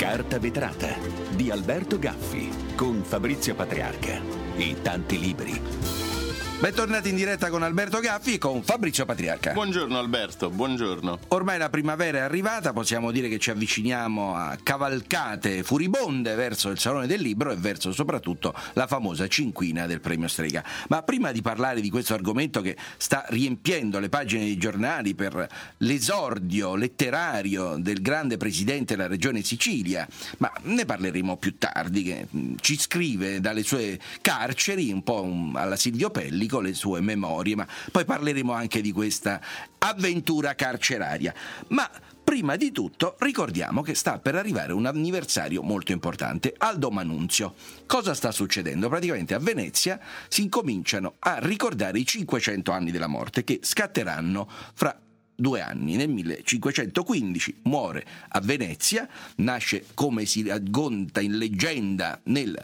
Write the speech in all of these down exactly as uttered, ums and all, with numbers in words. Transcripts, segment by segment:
Carta vetrata di Alberto Gaffi con Fabrizio Patriarca e tanti libri. Bentornati in diretta con Alberto Gaffi e con Fabrizio Patriarca. Buongiorno Alberto, buongiorno. Ormai la primavera è arrivata, possiamo dire che ci avviciniamo a cavalcate furibonde verso il Salone del Libro e verso soprattutto la famosa cinquina del Premio Strega. Ma prima di parlare di questo argomento che sta riempiendo le pagine dei giornali per l'esordio letterario del grande presidente della regione Sicilia, ma ne parleremo più tardi, che ci scrive dalle sue carceri, un po' alla Silvio Pellico, le sue memorie, ma poi parleremo anche di questa avventura carceraria. Ma prima di tutto ricordiamo che sta per arrivare un anniversario molto importante, Aldo Manunzio. Cosa sta succedendo? Praticamente a Venezia si incominciano a ricordare i cinquecento anni della morte, che scatteranno fra due anni. Nel millecinquecentoquindici muore a Venezia, nasce, come si racconta in leggenda, nel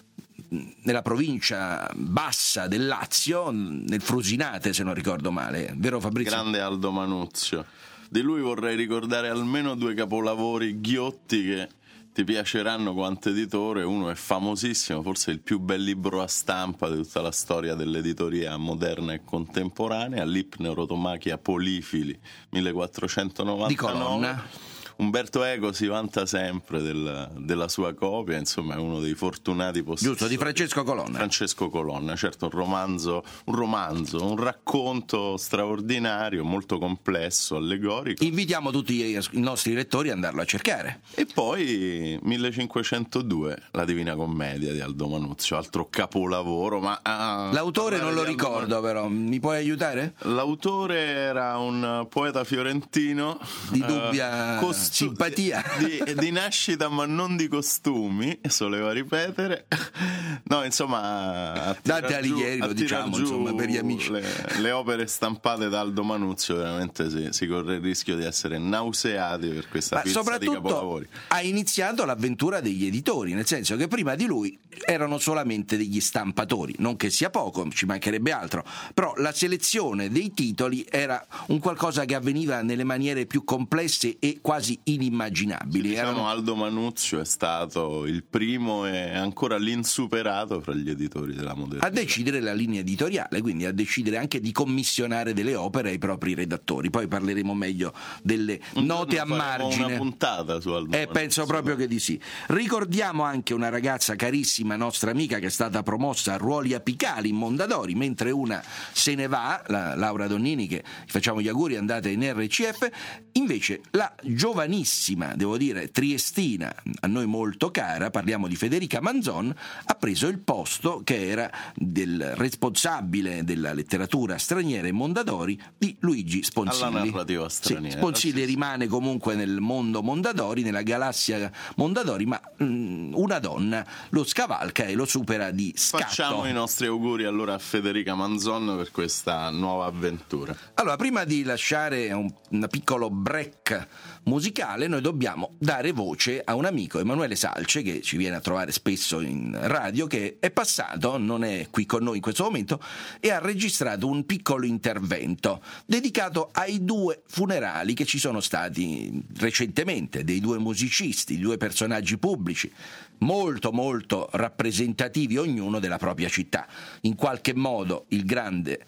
nella provincia bassa del Lazio, nel Frusinate se non ricordo male, vero Fabrizio? Grande Aldo Manunzio. Di lui vorrei ricordare almeno due capolavori ghiotti che ti piaceranno quanto editore. Uno è famosissimo, forse il più bel libro a stampa di tutta la storia dell'editoria moderna e contemporanea, L'Ipneurotomachia Polifili, millequattrocentonovantanove. Di Colonna. Umberto Eco si vanta sempre del, della sua copia, insomma è uno dei fortunati possessori. Giusto, di Francesco Colonna. Francesco Colonna, certo, un romanzo, un romanzo, un racconto straordinario, molto complesso, allegorico. Invitiamo tutti i nostri lettori ad andarlo a cercare. E poi millecinquecentodue, La Divina Commedia di Aldo Manunzio, altro capolavoro. Ma ah, l'autore non lo ricordo, Man... però mi puoi aiutare? L'autore era un poeta fiorentino di dubbia uh, cost- simpatia di, di nascita ma non di costumi, soleva ripetere. No, insomma, Dante Alighieri, lo diciamo, insomma, per gli amici. Le, le opere stampate da Aldo Manunzio veramente si, si corre il rischio di essere nauseati per questa pizza di capolavori. Ha iniziato l'avventura degli editori, nel senso che prima di lui erano solamente degli stampatori, non che sia poco, ci mancherebbe altro, però la selezione dei titoli era un qualcosa che avveniva nelle maniere più complesse e quasi inimmaginabili. Diciamo, erano... Aldo Manunzio è stato il primo e ancora l'insuperato fra gli editori della modernità. A decidere la linea editoriale, quindi a decidere anche di commissionare delle opere ai propri redattori. Poi parleremo meglio delle un note a margine. Una puntata su Aldo Eh, Manunzio. penso proprio che di sì. Ricordiamo anche una ragazza carissima, nostra amica, che è stata promossa a ruoli apicali in Mondadori, mentre una se ne va, la Laura Donnini, che facciamo gli auguri, andate in R C F. Invece la giovanissima, devo dire, triestina, a noi molto cara, parliamo di Federica Manzon, ha preso il posto che era del responsabile della letteratura straniera in Mondadori di Luigi Sponsilli. Alla narrativa straniera. Sì, Sponsilli sì. Rimane comunque nel mondo Mondadori, nella galassia Mondadori, ma mh, una donna lo scavalca e lo supera di scatto. Facciamo i nostri auguri allora a Federica Manzon per questa nuova avventura. Allora, prima di lasciare un, un piccolo break musicale, noi dobbiamo dare voce a un amico, Emanuele Salce, che ci viene a trovare spesso in radio, che è passato, non è qui con noi in questo momento, e ha registrato un piccolo intervento dedicato ai due funerali che ci sono stati recentemente, dei due musicisti, due personaggi pubblici molto molto rappresentativi ognuno della propria città. In qualche modo il grande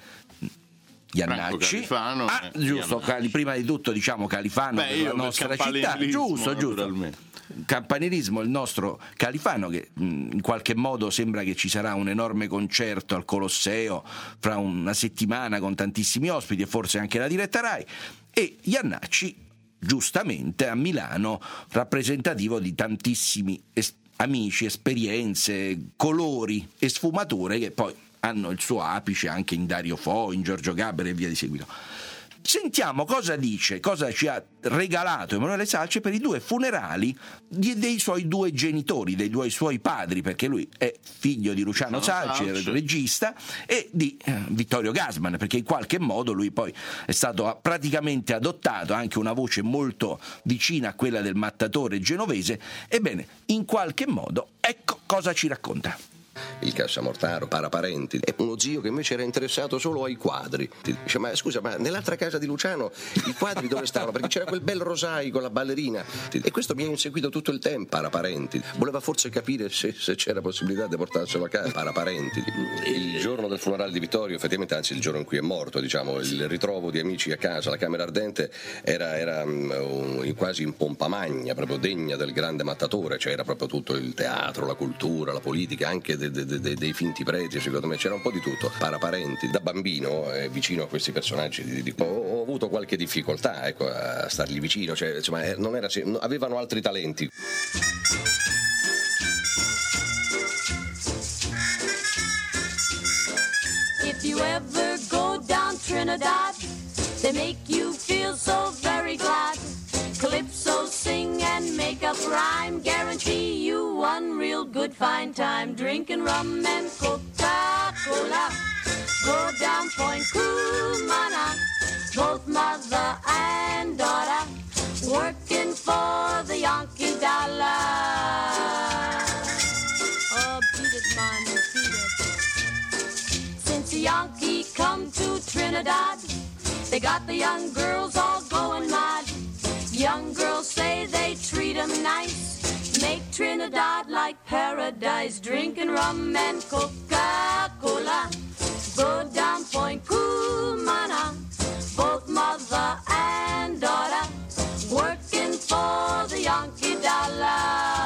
Iannacci, Califano, ah, eh, giusto, Iannacci. Prima di tutto diciamo Califano della nostra città, giusto, giusto. Campanilismo, il nostro Califano, che mh, in qualche modo sembra che ci sarà un enorme concerto al Colosseo fra una settimana con tantissimi ospiti e forse anche la diretta Rai, e Iannacci giustamente a Milano, rappresentativo di tantissimi es- amici, esperienze, colori e sfumature che poi hanno il suo apice anche in Dario Fo, in Giorgio Gaber e via di seguito. Sentiamo cosa dice, cosa ci ha regalato Emanuele Salce per i due funerali di, dei suoi due genitori, dei due suoi padri, perché lui è figlio di Luciano Salce, Salce. regista, e di eh, Vittorio Gassman, perché in qualche modo lui poi è stato praticamente adottato, anche una voce molto vicina a quella del mattatore genovese. Ebbene, in qualche modo, ecco cosa ci racconta. il Cassamortaro, Paraparenti, e uno zio che invece era interessato solo ai quadri. Dice: ma scusa, ma nell'altra casa di Luciano i quadri dove stavano? Perché c'era quel bel Rosai con la ballerina. E questo mi ha inseguito tutto il tempo. Paraparenti. Voleva forse capire se, se c'era possibilità di portarselo a casa. Paraparenti. Il giorno del funerale di Vittorio, effettivamente, anzi il giorno in cui è morto, diciamo, il ritrovo di amici a casa, la camera ardente, era, era um, quasi in pompa magna, proprio degna del grande mattatore. C'era proprio tutto il teatro, la cultura, la politica, anche de, de, de, dei finti preti, secondo me c'era un po' di tutto. Paraparenti. Da bambino, eh, vicino a questi personaggi, di, di, ho, ho avuto qualche difficoltà, ecco, a stargli vicino, cioè, insomma, non era, avevano altri talenti. If you ever go down Trinidad, they make you feel so very glad. Calypso sing and make up rhyme, guarantee you one real good fine time. Drinking rum and Coca-Cola, go down Point Cumana, both mother and daughter, working for the Yankee dollar. Oh, beat it, man, beat it. Since the Yankee come to Trinidad, they got the young girls all going mad. Young girls say they treat 'em nice, make Trinidad like paradise. Drinking rum and Coca-Cola, go down Point Cumana, both mother and daughter, working for the Yankee dollar.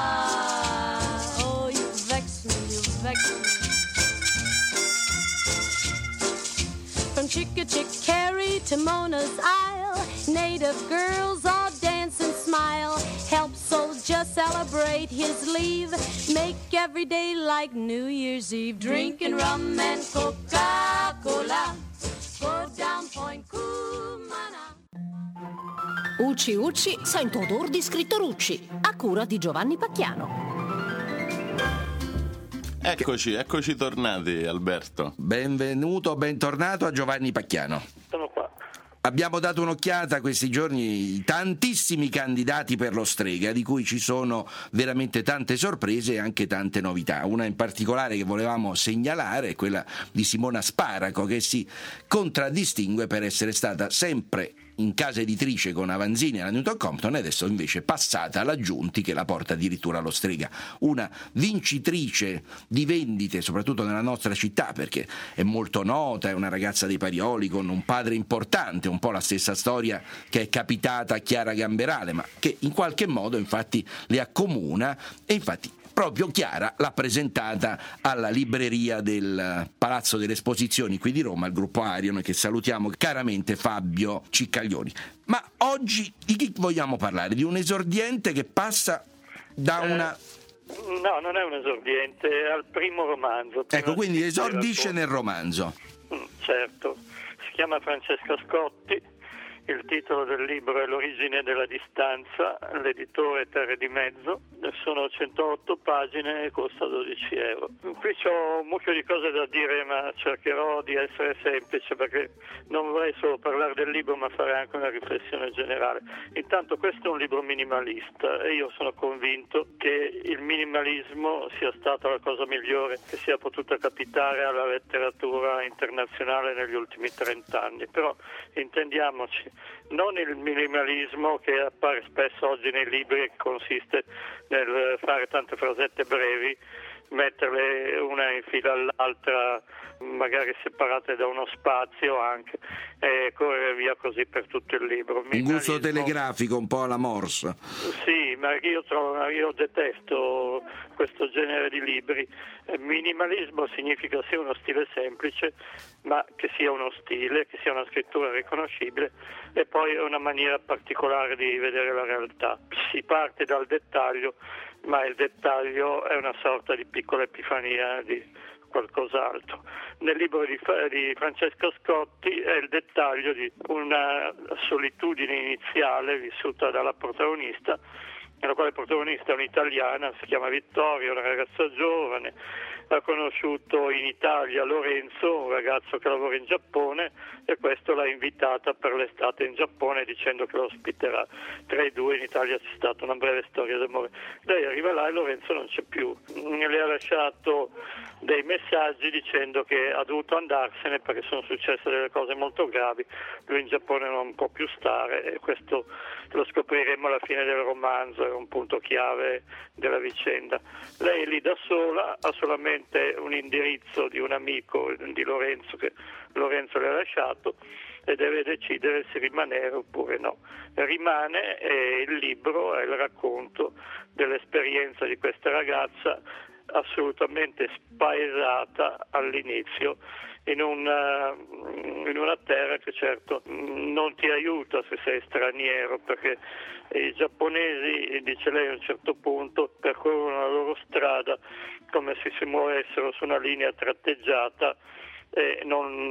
Oh, you vex me, you vex me. From Chickachickarry to Mona's Isle, native girls all dance and smile. Help soldier celebrate his leave, make every day like New Year's Eve. Drinking rum and Coca-Cola, go down Point Cumana. Ucci Ucci, sento odor di scritto Rucci, a cura di Giovanni Pacchiano. Eccoci, eccoci tornati, Alberto. Benvenuto, bentornato a Giovanni Pacchiano. Sono qua. Abbiamo dato un'occhiata questi giorni, tantissimi candidati per lo Strega, di cui ci sono veramente tante sorprese e anche tante novità. Una in particolare che volevamo segnalare è quella di Simona Sparaco, che si contraddistingue per essere stata sempre in casa editrice con Avanzini alla Newton Compton e adesso invece passata alla Giunti, che la porta addirittura allo Strega. Una vincitrice di vendite soprattutto nella nostra città, perché è molto nota, è una ragazza dei Parioli con un padre importante, un po' la stessa storia che è capitata a Chiara Gamberale, ma che in qualche modo infatti le accomuna, e infatti proprio Chiara l'ha presentata alla libreria del Palazzo delle Esposizioni qui di Roma, il gruppo Arion, che salutiamo caramente, Fabio Ciccaglioni. Ma oggi di chi vogliamo parlare? Di un esordiente che passa da una... Eh, no, non è un esordiente, è al primo romanzo. Ecco, quindi esordisce nel romanzo. Mm, certo, si chiama Francesca Scotti. Il titolo del libro è L'origine della distanza, l'editore Terre di Mezzo, sono centootto pagine e costa dodici euro. Qui c'ho un mucchio di cose da dire, ma cercherò di essere semplice perché non vorrei solo parlare del libro ma fare anche una riflessione generale. Intanto questo è un libro minimalista e io sono convinto che il minimalismo sia stata la cosa migliore che sia potuta capitare alla letteratura internazionale negli ultimi trent'anni, però intendiamoci, non il minimalismo che appare spesso oggi nei libri, che consiste nel fare tante frasette brevi, metterle una in fila all'altra, magari separate da uno spazio anche, e correre via così per tutto il libro. Un gusto telegrafico, un po' alla Morse. Sì, ma io, trovo, io detesto questo genere di libri. Minimalismo significa sia uno stile semplice, ma che sia uno stile, che sia una scrittura riconoscibile e poi una maniera particolare di vedere la realtà. Si parte dal dettaglio, ma il dettaglio è una sorta di piccola epifania di qualcos'altro. Nel libro di, di Francesca Scotti è il dettaglio di una solitudine iniziale vissuta dalla protagonista nella quale il protagonista è un'italiana, si chiama Vittoria, una ragazza giovane, ha conosciuto in Italia Lorenzo, un ragazzo che lavora in Giappone, e questo l'ha invitata per l'estate in Giappone dicendo che lo ospiterà. Tra i due in Italia c'è stata una breve storia d'amore. Lei arriva là e Lorenzo non c'è più. Le ha lasciato dei messaggi dicendo che ha dovuto andarsene perché sono successe delle cose molto gravi, lui in Giappone non può più stare, e questo lo scopriremo alla fine del romanzo, è un punto chiave della vicenda. Lei è lì da sola, ha solamente un indirizzo di un amico di Lorenzo che Lorenzo le ha lasciato e deve decidere se rimanere oppure no. Rimane, e il libro è il racconto dell'esperienza di questa ragazza assolutamente spaesata all'inizio in una, in una terra che certo non ti aiuta se sei straniero, perché i giapponesi, dice lei a un certo punto, percorrono la loro strada come se si muovessero su una linea tratteggiata e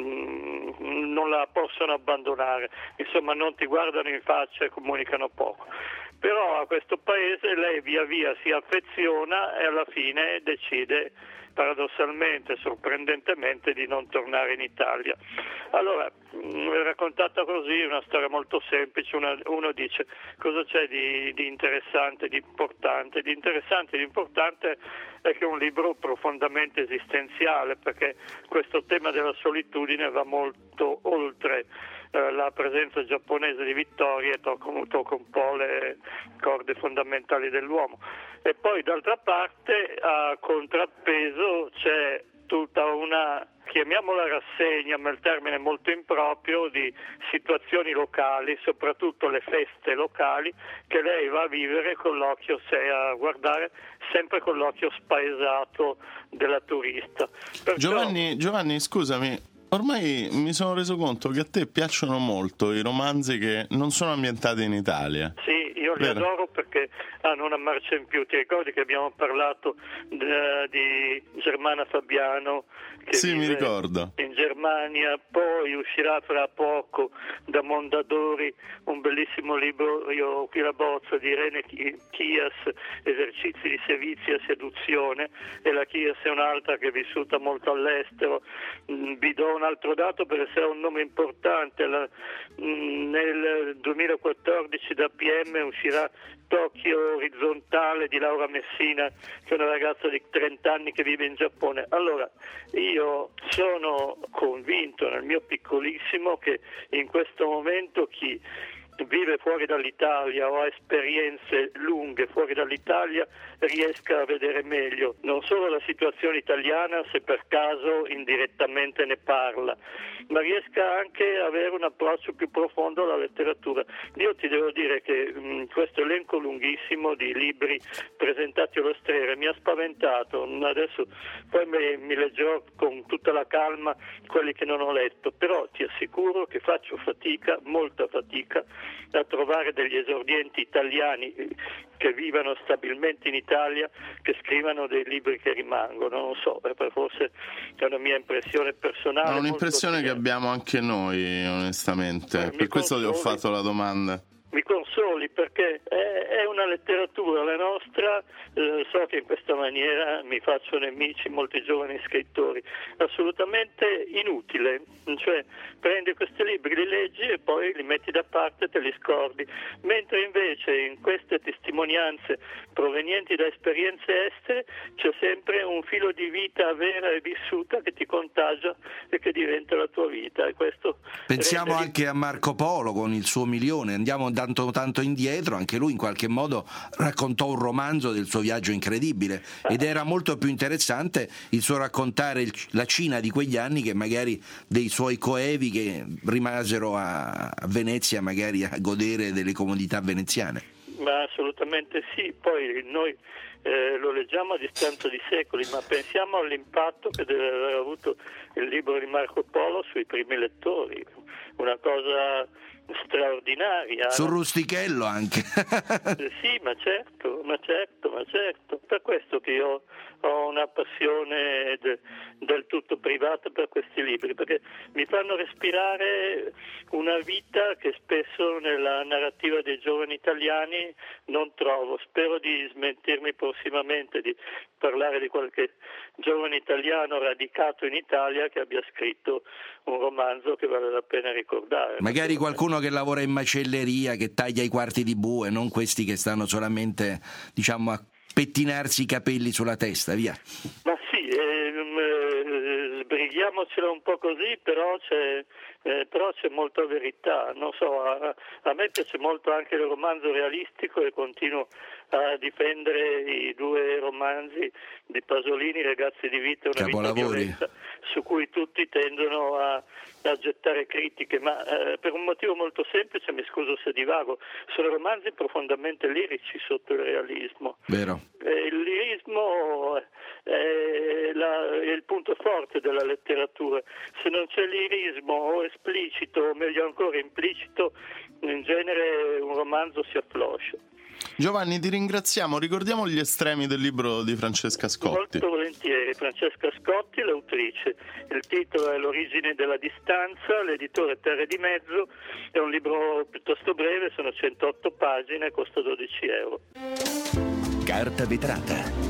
non, non la possono abbandonare, insomma non ti guardano in faccia e comunicano poco. Però a questo paese lei via via si affeziona e alla fine decide, paradossalmente, sorprendentemente, di non tornare in Italia. Allora, raccontata così, una storia molto semplice, una, uno dice cosa c'è di, di interessante, di importante? Di interessante e di importante è che è un libro profondamente esistenziale, perché questo tema della solitudine va molto oltre eh, la presenza giapponese di Vittoria e tocca, tocca un po' le corde fondamentali dell'uomo. E poi d'altra parte a contrappeso c'è tutta una, chiamiamola rassegna, ma il termine è molto improprio, di situazioni locali, soprattutto le feste locali, che lei va a vivere con l'occhio, se a guardare sempre con l'occhio spaesato della turista. Perciò... Giovanni, Giovanni, scusami, ormai mi sono reso conto che a te piacciono molto i romanzi che non sono ambientati in Italia. Sì, io li Vero? adoro perché hanno una marcia in più. Ti ricordi che abbiamo parlato d- di Germana Fabiano, che sì, mi vive ricordo. in Germania, poi uscirà fra poco da Mondadori un bellissimo libro, io ho qui la bozza, di Irene Chias, Esercizi di Sevizia e Seduzione, e la Chias è un'altra che è vissuta molto all'estero. Vi do un altro dato perché sarà un nome importante. La, nel duemilaquattordici da P M uscirà Tokyo Orizzontale di Laura Messina, che è una ragazza di trenta anni che vive in Giappone. Allora, io sono convinto nel mio piccolissimo che in questo momento chi vive fuori dall'Italia o ha esperienze lunghe fuori dall'Italia riesca a vedere meglio non solo la situazione italiana, se per caso indirettamente ne parla, ma riesca anche a avere un approccio più profondo alla letteratura. Io ti devo dire che mh, questo elenco lunghissimo di libri presentati allo Strera mi ha spaventato. Adesso poi mi, mi leggerò con tutta la calma quelli che non ho letto, però ti assicuro che faccio fatica, molta fatica, a trovare degli esordienti italiani che vivano stabilmente in Italia, che scrivano dei libri che rimangono. Non so, forse è una mia impressione personale. È un'impressione molto... che abbiamo anche noi, onestamente. Eh, per questo consoli, ti ho fatto la domanda. Mi consoli perché è, è una letteratura, la nostra, eh, so che in questa maniera mi faccio nemici molti giovani scrittori, assolutamente inutile, cioè prendi questi libri, li leggi e poi li metti da parte e te li scordi, mentre invece in queste testimonianze provenienti da esperienze estere c'è sempre un filo di vita vera e vissuta che ti contagia e che diventa la tua vita. E questo pensiamo rende... anche a Marco Polo con il suo Milione, andiamo tanto, tanto indietro, anche lui in qualche modo raccontò un romanzo del suo viaggio incredibile ed era molto più interessante il suo raccontare il, la Cina di quegli anni che magari dei suoi coevi che rimasero a, a Venezia magari a godere delle comodità veneziane. Ma assolutamente sì, poi noi eh, lo leggiamo a distanza di secoli, ma pensiamo all'impatto che deve aver avuto il libro di Marco Polo sui primi lettori, una cosa straordinaria. Sul rustichello anche. Sì, ma certo, ma certo, ma certo. Per questo che io ho una passione de, del tutto privata per questi libri, perché mi fanno respirare una vita che spesso nella narrativa dei giovani italiani non trovo. Spero di smentirmi prossimamente, di parlare di qualche giovane italiano radicato in Italia che abbia scritto un romanzo che vale la pena ricordare. Magari qualcuno che lavora in macelleria, che taglia i quarti di bue, non questi che stanno solamente, diciamo, a pettinarsi i capelli sulla testa, via. Ma sì, ehm, eh, sbrighiamocela un po' così, però c'è, eh, però c'è molta verità. Non so, a, a me piace molto anche il romanzo realistico e continuo a difendere i due romanzi di Pasolini, Ragazzi di vita e una vita violenta, su cui tutti tendono a, a gettare critiche, ma eh, per un motivo molto semplice, mi scuso se divago, sono romanzi profondamente lirici sotto il realismo. Vero. Eh, il lirismo è, la, è il punto forte della letteratura. Se non c'è lirismo o esplicito, o meglio ancora implicito, in genere un romanzo si affloscia. Giovanni, ti ringraziamo. Ricordiamo gli estremi del libro di Francesca Scotti. Molto volentieri. Francesca Scotti, l'autrice. Il titolo è L'origine della distanza, l'editore Terre di Mezzo. È un libro piuttosto breve, sono centootto pagine, costa dodici euro. Carta vetrata.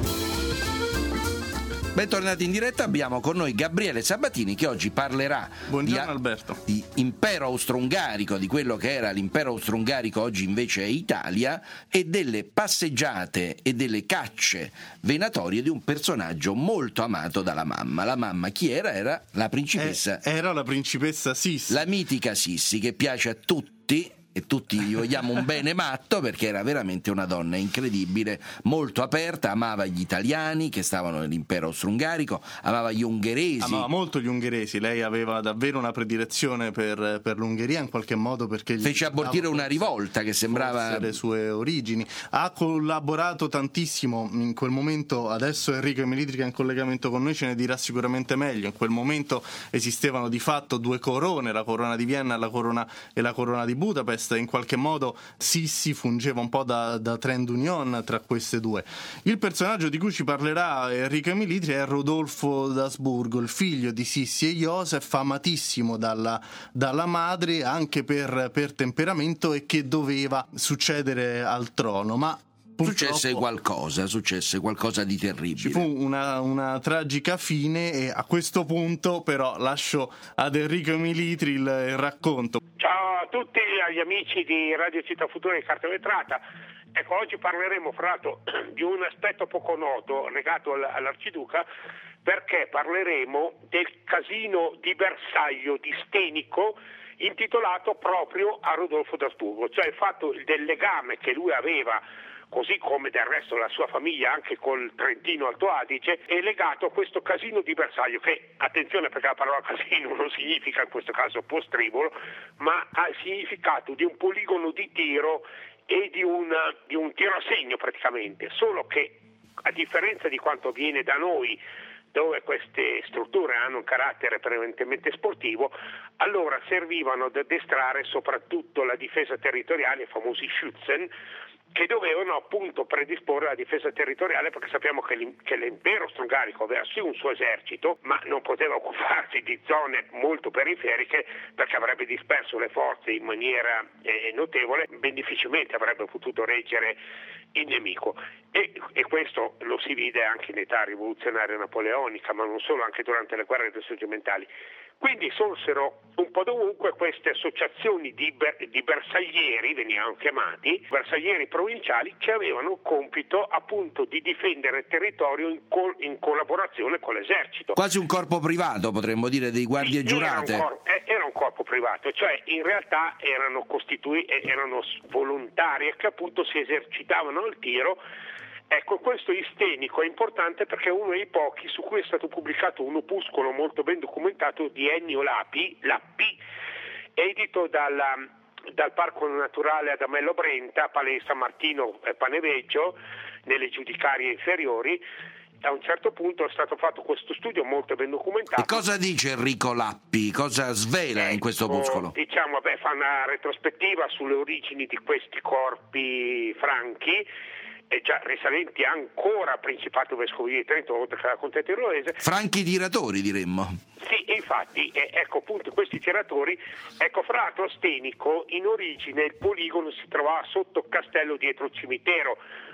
Bentornati in diretta, abbiamo con noi Gabriele Sabatini che oggi parlerà Buongiorno, di, Alberto. di impero austro-ungarico, di quello che era l'impero austro-ungarico, oggi invece è Italia, e delle passeggiate e delle cacce venatorie di un personaggio molto amato dalla mamma. La mamma chi era? Era la principessa. Eh, era la principessa Sissi. La mitica Sissi, che piace a tutti. E tutti gli vogliamo un bene matto, perché era veramente una donna incredibile, molto aperta, amava gli italiani che stavano nell'impero austro-ungarico, amava gli ungheresi. Amava molto gli ungheresi, lei aveva davvero una predilezione per, per l'Ungheria in qualche modo, perché gli fece abortire una rivolta che sembrava le sue origini. Ha collaborato tantissimo in quel momento, adesso Enrico Emilitri che è in collegamento con noi ce ne dirà sicuramente meglio. In quel momento esistevano di fatto due corone, la corona di Vienna e la corona, e la corona di Budapest. In qualche modo Sissi fungeva un po' da, da trend union tra queste due. Il personaggio di cui ci parlerà Enrico Emilitri è Rodolfo d'Asburgo, il figlio di Sissi e Joseph, amatissimo dalla, dalla madre anche per, per temperamento, e che doveva succedere al trono, ma successe qualcosa, successe qualcosa di terribile. Ci fu una, una tragica fine, e a questo punto però lascio ad Enrico Emilitri il, il racconto. Ciao a tutti, agli amici di Radio Città Futura e Carta Vetrata. Ecco, oggi parleremo fra l'altro di un aspetto poco noto legato all'Arciduca, perché parleremo del casino di bersaglio di Stenico intitolato proprio a Rodolfo d'Asburgo, cioè il fatto del legame che lui aveva, così come del resto la sua famiglia anche col Trentino Alto Adige, è legato a questo casino di bersaglio che, attenzione perché la parola casino non significa in questo caso postribolo, ma ha il significato di un poligono di tiro e di, una, di un tiro a segno praticamente, solo che a differenza di quanto avviene da noi, dove queste strutture hanno un carattere prevalentemente sportivo, allora servivano ad addestrare soprattutto la difesa territoriale, i famosi Schützen, che dovevano appunto predisporre la difesa territoriale, perché sappiamo che, che l'impero austro-ungarico aveva sì un suo esercito, ma non poteva occuparsi di zone molto periferiche, perché avrebbe disperso le forze in maniera eh, notevole, ben difficilmente avrebbe potuto reggere il nemico. E, e questo lo si vide anche in età rivoluzionaria napoleonica, ma non solo, anche durante le guerre risorgimentali. Quindi sorsero un po' dovunque queste associazioni di, ber- di bersaglieri, venivano chiamati, bersaglieri provinciali, che avevano il compito appunto di difendere il territorio in, col- in collaborazione con l'esercito. Quasi un corpo privato, potremmo dire, dei guardie sì, giurate. Era un, cor- era un corpo privato, cioè in realtà erano costituiti, erano volontari che appunto si esercitavano al tiro. Ecco, questo Stenico è importante perché è uno dei pochi su cui è stato pubblicato un opuscolo molto ben documentato di Ennio Lapi, Lappi, edito dalla, dal Parco Naturale Adamello Brenta, Palle di San Martino e Paneveggio, nelle giudicarie inferiori, a un certo punto è stato fatto questo studio molto ben documentato. E cosa dice Enrico Lappi? Cosa svela ecco, in questo opuscolo? Diciamo, beh, fa una retrospettiva sulle origini di questi corpi franchi, e già risalenti ancora al Principato Vescovile di Trento, oltre che alla Contea Tirolese. Franchi tiratori, diremmo. Sì, infatti, eh, ecco appunto questi tiratori, ecco, fra l'altro a Stenico in origine il poligono si trovava sotto il castello dietro il cimitero,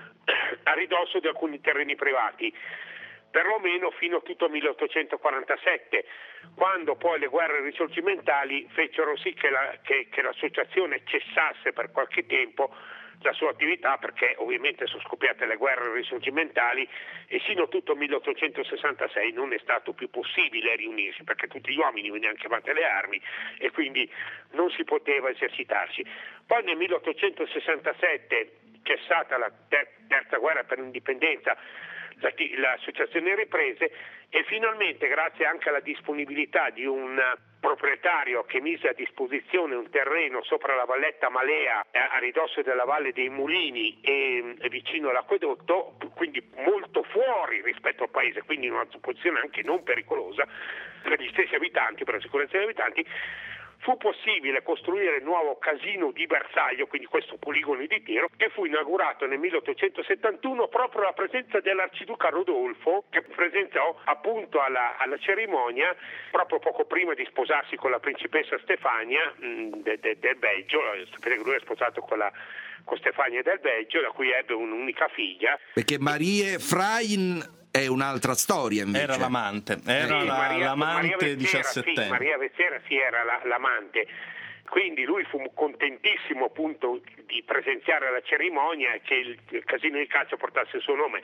a ridosso di alcuni terreni privati, perlomeno fino a tutto milleottocentoquarantasette, quando poi le guerre risorgimentali fecero sì che, la, che, che l'associazione cessasse per qualche tempo la sua attività, perché ovviamente sono scoppiate le guerre risorgimentali e sino a tutto milleottocentosessantasei non è stato più possibile riunirsi, perché tutti gli uomini venivano chiamati alle armi e quindi non si poteva esercitarsi. Poi nel milleottocentosessantasette, cessata la ter- terza guerra per l'indipendenza, l'associazione riprese e finalmente, grazie anche alla disponibilità di un proprietario che mise a disposizione un terreno sopra la valletta Malea a ridosso della Valle dei Mulini e vicino all'acquedotto, quindi molto fuori rispetto al paese, quindi in una posizione anche non pericolosa per gli stessi abitanti, per la sicurezza degli abitanti, fu possibile costruire il nuovo casino di bersaglio, quindi questo poligono di tiro, che fu inaugurato nel milleottocentosettantuno proprio alla presenza dell'arciduca Rodolfo, che presenziò appunto alla, alla cerimonia proprio poco prima di sposarsi con la principessa Stefania mh, de, de, del Belgio. Sapete che lui è sposato con la con Stefania del Belgio, da cui ebbe un'unica figlia. Perché Marie Frein è un'altra storia invece. Era l'amante, era sì, la, Maria, l'amante diciassettenne. Sì, Maria Vezzera sì, era la, l'amante. Quindi lui fu contentissimo appunto di presenziare alla cerimonia e che il, il casino di calcio portasse il suo nome.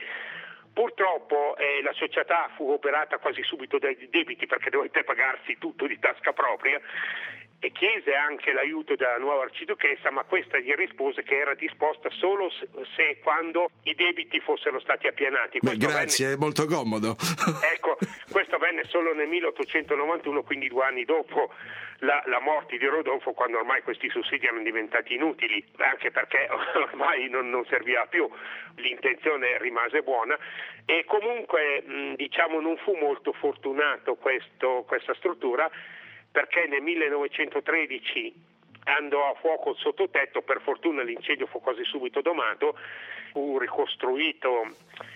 Purtroppo eh, la società fu operata quasi subito dai debiti, perché dovette pagarsi tutto di tasca propria, e chiese anche l'aiuto della nuova arciduchessa, ma questa gli rispose che era disposta solo se, se quando i debiti fossero stati appianati. Beh, grazie, venne, è molto comodo. Ecco, questo avvenne solo nel milleottocentonovantuno, quindi due anni dopo la, la morte di Rodolfo, quando ormai questi sussidi erano diventati inutili, anche perché ormai non, non serviva più, l'intenzione rimase buona, e comunque mh, diciamo non fu molto fortunato questo, questa struttura, perché nel millenovecentotredici andò a fuoco il sottotetto. Per fortuna l'incendio fu quasi subito domato, fu ricostruito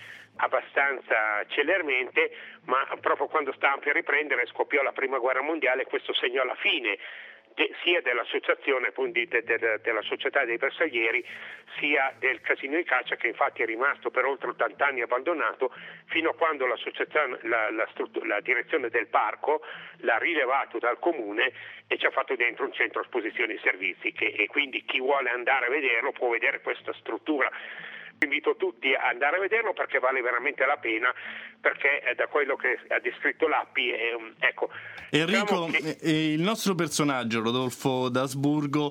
abbastanza celermente, ma proprio quando stavano per riprendere scoppiò la prima guerra mondiale e questo segnò la fine de, sia dell'associazione, quindi de, de, della società dei bersaglieri, sia del casino di caccia, che infatti è rimasto per oltre ottanta anni abbandonato, fino a quando l'associazione, la, la, la direzione del parco l'ha rilevato dal comune e ci ha fatto dentro un centro esposizioni e servizi, che, e quindi chi vuole andare a vederlo può vedere questa struttura. Invito tutti ad andare a vederlo perché vale veramente la pena, perché da quello che ha descritto Lappi è, ecco. Enrico, diciamo che... il nostro personaggio Rodolfo d'Asburgo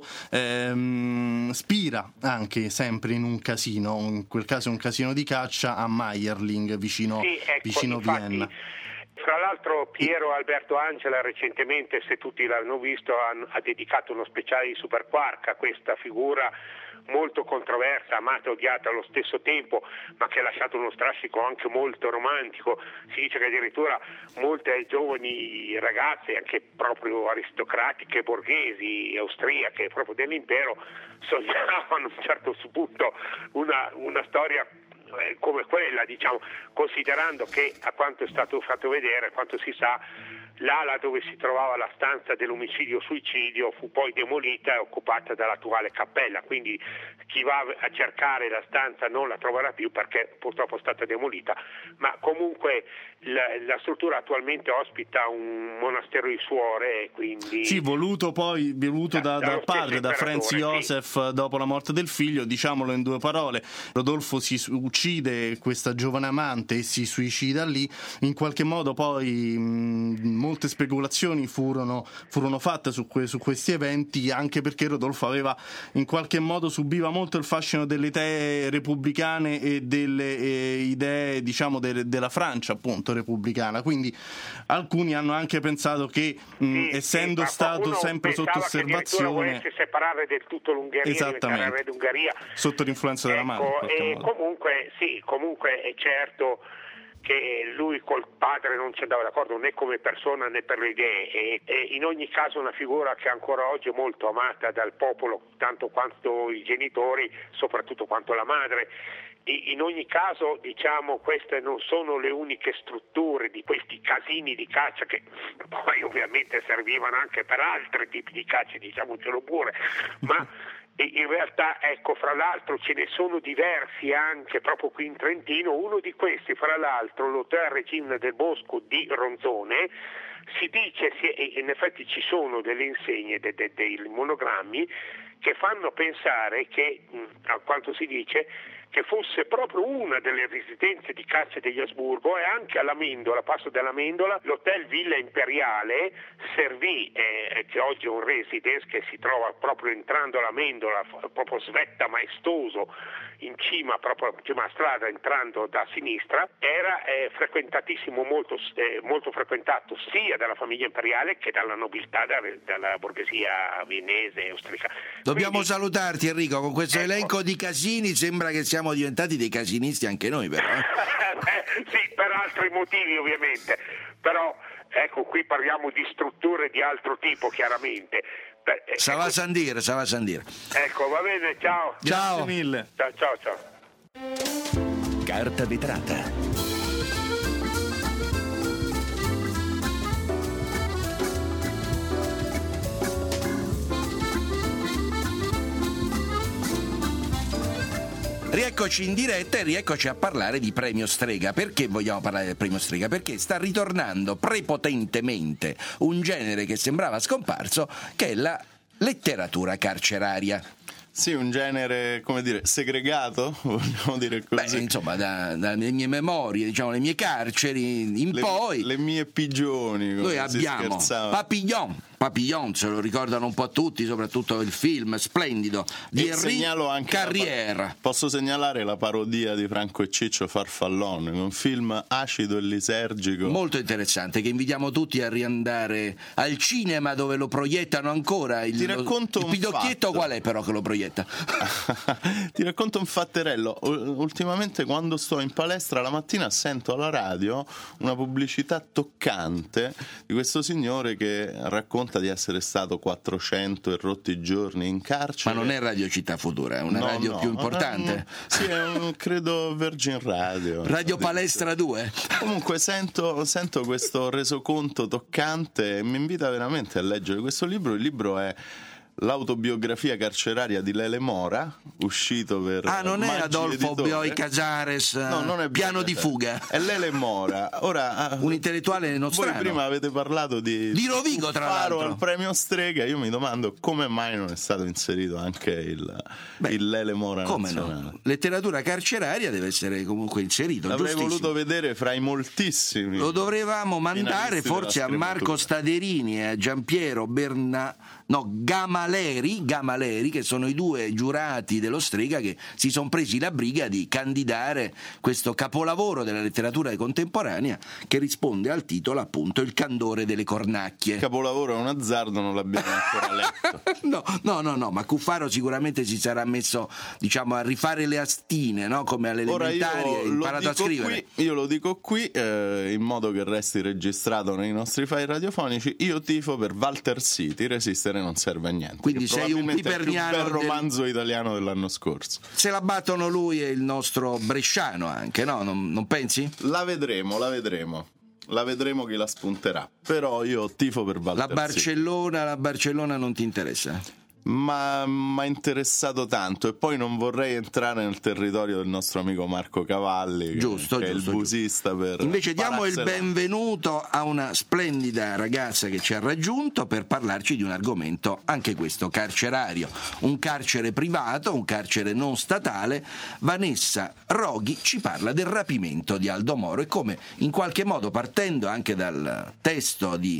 ehm, spira anche sempre in un casino, in quel caso un casino di caccia a Mayerling, vicino, sì, ecco, vicino infatti, Vienna. Fra l'altro Piero Alberto Angela recentemente, se tutti l'hanno visto, ha, ha dedicato uno speciale di Super Quark a questa figura molto controversa, amata e odiata allo stesso tempo, ma che ha lasciato uno strascico anche molto romantico. Si dice che addirittura molte giovani ragazze, anche proprio aristocratiche, borghesi, austriache, proprio dell'impero, sognavano a un certo punto una, una storia come quella, diciamo, considerando che, a quanto è stato fatto vedere, a quanto si sa, l'ala dove si trovava la stanza dell'omicidio-suicidio fu poi demolita e occupata dall'attuale cappella, quindi chi va a cercare la stanza non la troverà più perché purtroppo è stata demolita, ma comunque la, la struttura attualmente ospita un monastero di suore, quindi... Sì, voluto poi voluto da, da, dal padre, da Franz Josef, sì. Dopo la morte del figlio, diciamolo in due parole, Rodolfo si uccide questa giovane amante e si suicida lì. In qualche modo poi mh, molte speculazioni furono, furono fatte su, que, su questi eventi, anche perché Rodolfo aveva in qualche modo subiva molto il fascino delle idee repubblicane e delle eh, idee, diciamo, de, della Francia appunto repubblicana, quindi alcuni hanno anche pensato che mh, sì, essendo sì, stato sempre sotto osservazione, che separare del tutto l'Ungheria, esattamente, l'Ungheria sotto l'influenza della ecco, madre, e comunque sì, comunque è certo che lui col padre non ci andava d'accordo né come persona né per le idee, e, e in ogni caso una figura che ancora oggi è molto amata dal popolo, tanto quanto i genitori, soprattutto quanto la madre. In ogni caso, diciamo, queste non sono le uniche strutture di questi casini di caccia, che poi ovviamente servivano anche per altri tipi di caccia, diciamocelo pure, ma in realtà, ecco, fra l'altro ce ne sono diversi anche proprio qui in Trentino. Uno di questi, fra l'altro, l'Hotel Regina del Bosco di Ronzone. Si dice, e in effetti ci sono delle insegne, dei, dei, dei monogrammi che fanno pensare che, a quanto si dice, che fosse proprio una delle residenze di caccia degli Asburgo, e anche all'Amendola, Passo dell'Amendola, l'Hotel Villa Imperiale servì, eh, che oggi è un residence che si trova proprio entrando all'Amendola, proprio svetta maestoso, in cima, proprio in cima a strada, entrando da sinistra, era eh, frequentatissimo, molto, eh, molto frequentato sia dalla famiglia imperiale che dalla nobiltà, da, dalla borghesia viennese e austriaca. Dobbiamo Quindi, salutarti, Enrico, con questo ecco, elenco di casini sembra che siamo diventati dei casinisti anche noi, però. eh, sì, per altri motivi ovviamente, però ecco, qui parliamo di strutture di altro tipo, chiaramente. Beh, Sava ecco, Sandir, Sava Sandir. ecco, va bene, ciao. Ciao. Grazie mille. Ciao, ciao, ciao. Carta vetrata. Rieccoci in diretta e rieccoci a parlare di Premio Strega. Perché vogliamo parlare del Premio Strega? Perché sta ritornando prepotentemente un genere che sembrava scomparso, che è la letteratura carceraria. Sì, un genere, come dire, segregato, vogliamo dire così. Beh, insomma, da, dalle mie memorie, diciamo, le mie carceri in le, poi... Le mie pigioni, come Noi si abbiamo scherzava. Papillon. Papillon, se lo ricordano un po' tutti, soprattutto il film splendido di E Henri segnalo anche Carrière. La, posso segnalare la parodia di Franco e Ciccio Farfallone, un film acido e lisergico. Molto interessante, che invitiamo tutti a riandare al cinema, dove lo proiettano ancora. Il, Ti racconto il un pidocchietto fatto. Qual è però che lo proietta? Ti racconto un fatterello. Ultimamente, quando sto in palestra la mattina, sento alla radio una pubblicità toccante di questo signore che racconta di essere stato quattrocento e rotti giorni in carcere. Ma non è Radio Città Futura, è una No, radio no, più importante. um, sì, è un, credo Virgin Radio. Radio Palestra due. Comunque sento, sento questo resoconto toccante e mi invita veramente a leggere questo libro. Il libro è L'autobiografia carceraria di Lele Mora, uscito per Ah, non è Maggi Adolfo Editore. Bioy Casares, No, non è Piano Bioy di fuga. È Lele Mora. Ora, Un intellettuale voi nostrano. prima avete parlato di Di Rovigo, tra Faro l'altro. al premio Strega. Io mi domando come mai non è stato inserito anche il, Beh, il Lele Mora come nazionale. no? Letteratura carceraria deve essere comunque inserito. L'avrei giustissimo. voluto vedere fra i moltissimi. Lo dovremmo mandare finalisti forse a della Marco scrematura. Staderini e a Giampiero Berna... no, Gamaleri, Gamaleri, che sono i due giurati dello Strega che si sono presi la briga di candidare questo capolavoro della letteratura contemporanea, che risponde al titolo, appunto, Il candore delle cornacchie. Capolavoro è un azzardo, non l'abbiamo ancora letto. No, no, no, no, ma Cuffaro sicuramente si sarà messo, diciamo, a rifare le astine, no? Come alle Ora elementari, io ha lo imparato a dico scrivere. qui, io lo dico qui eh, in modo che resti registrato nei nostri file radiofonici. Io tifo per Walter City, Resistere non serve a niente. Quindi che sei un probabilmente è il più piperniano bel del- romanzo italiano dell'anno scorso. Se la battono lui e il nostro bresciano anche, no? Non, non pensi? La vedremo, la vedremo. La vedremo chi la spunterà. Però io tifo per Walter La City. Barcellona, la Barcellona non ti interessa? Ma mi ha interessato tanto, e poi non vorrei entrare nel territorio del nostro amico Marco Cavalli, che, Giusto, che giusto, è il busista per Invece diamo il Palazzo- benvenuto a una splendida ragazza che ci ha raggiunto per parlarci di un argomento, anche questo, carcerario. Un carcere privato, un carcere non statale. Vanessa Roghi ci parla del rapimento di Aldo Moro e come, in qualche modo, partendo anche dal testo di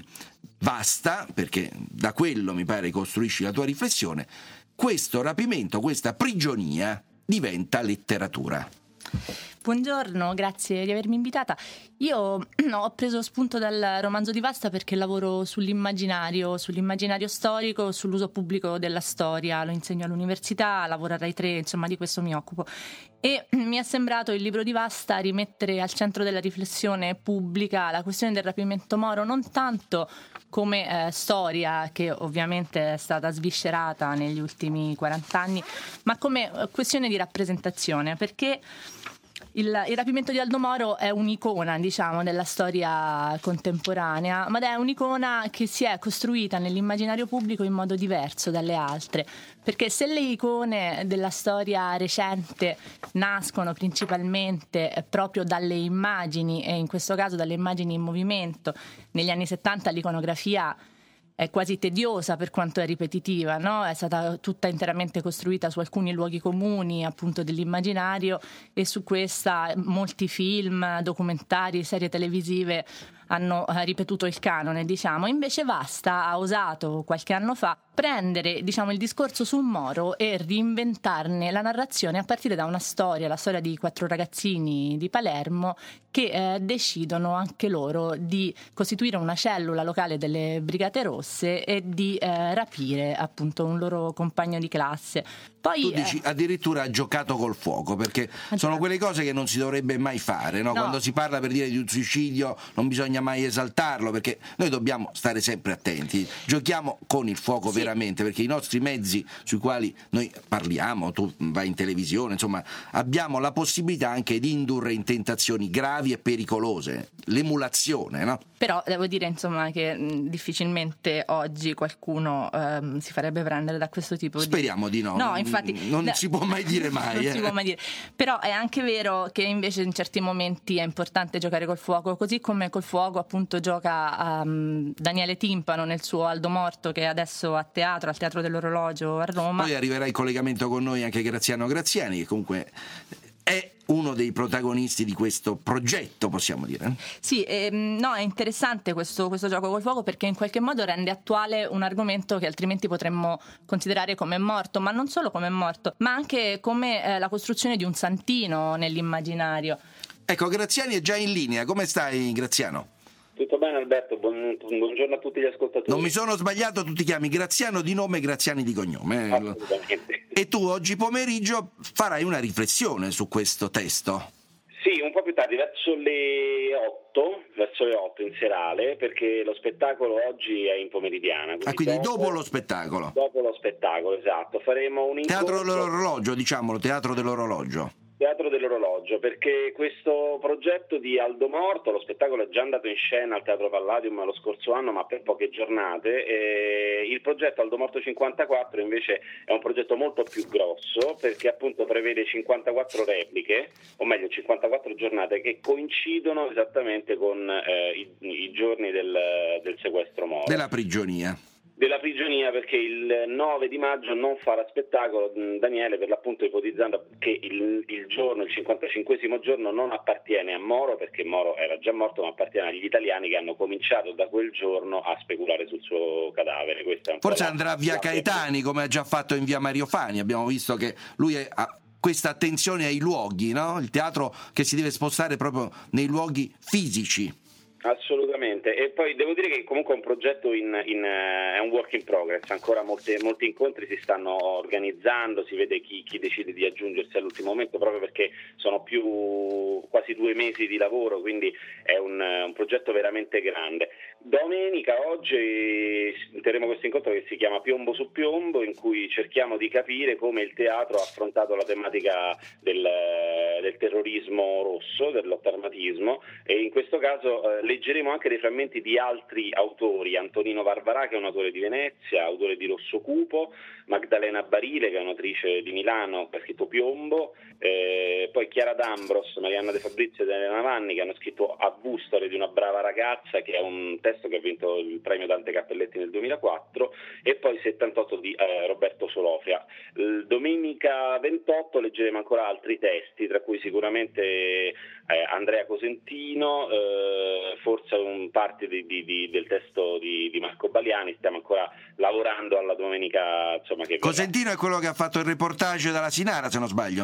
Vasta, perché da quello mi pare costruisci la tua riflessione, questo rapimento, questa prigionia diventa letteratura. buongiorno, grazie di avermi invitata. Io no, ho preso spunto dal romanzo di Vasta perché lavoro sull'immaginario, sull'immaginario storico, sull'uso pubblico della storia, lo insegno all'università, lavoro a Rai tre, insomma di questo mi occupo. E mi è sembrato il libro di Vasta rimettere al centro della riflessione pubblica la questione del rapimento Moro, non tanto come eh, storia, che ovviamente è stata sviscerata negli ultimi quaranta anni, ma come eh, questione di rappresentazione, perché Il, il rapimento di Aldo Moro è un'icona, diciamo, della storia contemporanea, ma è un'icona che si è costruita nell'immaginario pubblico in modo diverso dalle altre, perché se le icone della storia recente nascono principalmente proprio dalle immagini, e in questo caso dalle immagini in movimento, negli anni settanta l'iconografia è quasi tediosa per quanto è ripetitiva, no? È stata tutta interamente costruita su alcuni luoghi comuni, appunto, dell'immaginario, e su questa molti film, documentari, serie televisive hanno ripetuto il canone, diciamo. Invece Vasta ha osato qualche anno fa prendere, diciamo, il discorso sul Moro e reinventarne la narrazione a partire da una storia, la storia di quattro ragazzini di Palermo che eh, decidono anche loro di costituire una cellula locale delle Brigate Rosse e di eh, rapire appunto un loro compagno di classe. Poi, tu dici eh, addirittura ha giocato col fuoco, perché sono quelle cose che non si dovrebbe mai fare, no? No. Quando si parla, per dire, di un suicidio non bisogna mai esaltarlo, perché noi dobbiamo stare sempre attenti, giochiamo con il fuoco, sì, veramente, perché i nostri mezzi sui quali noi parliamo, tu vai in televisione, insomma, abbiamo la possibilità anche di indurre in tentazioni gravi e pericolose, l'emulazione, no? Però devo dire, insomma, che mh, difficilmente oggi qualcuno ehm, si farebbe prendere da questo tipo Speriamo di... Speriamo di no. No, infatti, non no, si può mai dire mai. non eh. si può mai dire. Però è anche vero che invece in certi momenti è importante giocare col fuoco, così come col fuoco appunto gioca um, Daniele Timpano nel suo Aldo Morto, che è adesso a teatro, al Teatro dell'Orologio a Roma. Poi arriverà in collegamento con noi anche Graziano Graziani, che comunque è uno dei protagonisti di questo progetto, possiamo dire. Sì, ehm, no, è interessante questo, questo gioco col fuoco, perché in qualche modo rende attuale un argomento che altrimenti potremmo considerare come morto, ma non solo come morto, ma anche come eh, la costruzione di un santino nell'immaginario. Ecco, Graziani è già in linea. Come stai, Graziano? Tutto bene, Alberto, buon, buongiorno a tutti gli ascoltatori. Non mi sono sbagliato, tu ti chiami Graziano di nome e Graziani di cognome. Assolutamente. E tu oggi pomeriggio farai una riflessione su questo testo. Sì, un po' più tardi, verso le otto, verso le otto in serale, perché lo spettacolo oggi è in pomeridiana. Quindi ah, quindi dopo, dopo lo spettacolo. Dopo lo spettacolo, esatto. Faremo un incontro... Teatro dell'Orologio, diciamolo, Teatro dell'Orologio. Teatro dell'Orologio, perché questo progetto di Aldo Morto, lo spettacolo è già andato in scena al Teatro Palladium lo scorso anno, ma per poche giornate, e il progetto Aldo Morto cinquantaquattro invece è un progetto molto più grosso, perché appunto prevede cinquantaquattro repliche, o meglio cinquantaquattro giornate che coincidono esattamente con eh, i, i giorni del, del sequestro Moro. Della prigionia. Della prigionia, perché il nove di maggio non farà spettacolo Daniele, per l'appunto ipotizzando che il, il giorno, il cinquantacinquesimo giorno non appartiene a Moro, perché Moro era già morto, ma appartiene agli italiani che hanno cominciato da quel giorno a speculare sul suo cadavere. Questa è un Forse po' andrà la... via Caetani, come ha già fatto in via Mario Fani. Abbiamo visto che lui è, ha questa attenzione ai luoghi, no? Il teatro che si deve spostare proprio nei luoghi fisici. Assolutamente, e poi devo dire che comunque è un progetto in, in, è un work in progress, ancora molte, molti incontri si stanno organizzando, si vede chi, chi decide di aggiungersi all'ultimo momento, proprio perché sono più quasi due mesi di lavoro, quindi è un, un progetto veramente grande. Domenica, oggi, terremo questo incontro che si chiama Piombo su Piombo, in cui cerchiamo di capire come il teatro ha affrontato la tematica del, del terrorismo rosso, dell'ottarmatismo, e in questo caso eh, leggeremo anche dei frammenti di altri autori: Antonino Varvarà, che è un autore di Venezia, autore di Rosso Cupo, Magdalena Barile, che è un'autrice di Milano, che ha scritto Piombo, eh, poi Chiara D'Ambros, Marianna De Fabrizio e Elena Vanni, che hanno scritto A V, storia di una brava ragazza, che è un testo che ha vinto il premio Dante Cappelletti nel duemilaquattro, e poi settantotto di eh, Roberto Solofria. Il domenica ventotto leggeremo ancora altri testi, tra cui sicuramente eh, Andrea Cosentino, eh, forse un parte di, di, di, del testo di, di Marco Baliani. Stiamo ancora lavorando alla domenica, insomma, che Cosentino è quello che ha fatto il reportage dalla Sinara, se non sbaglio.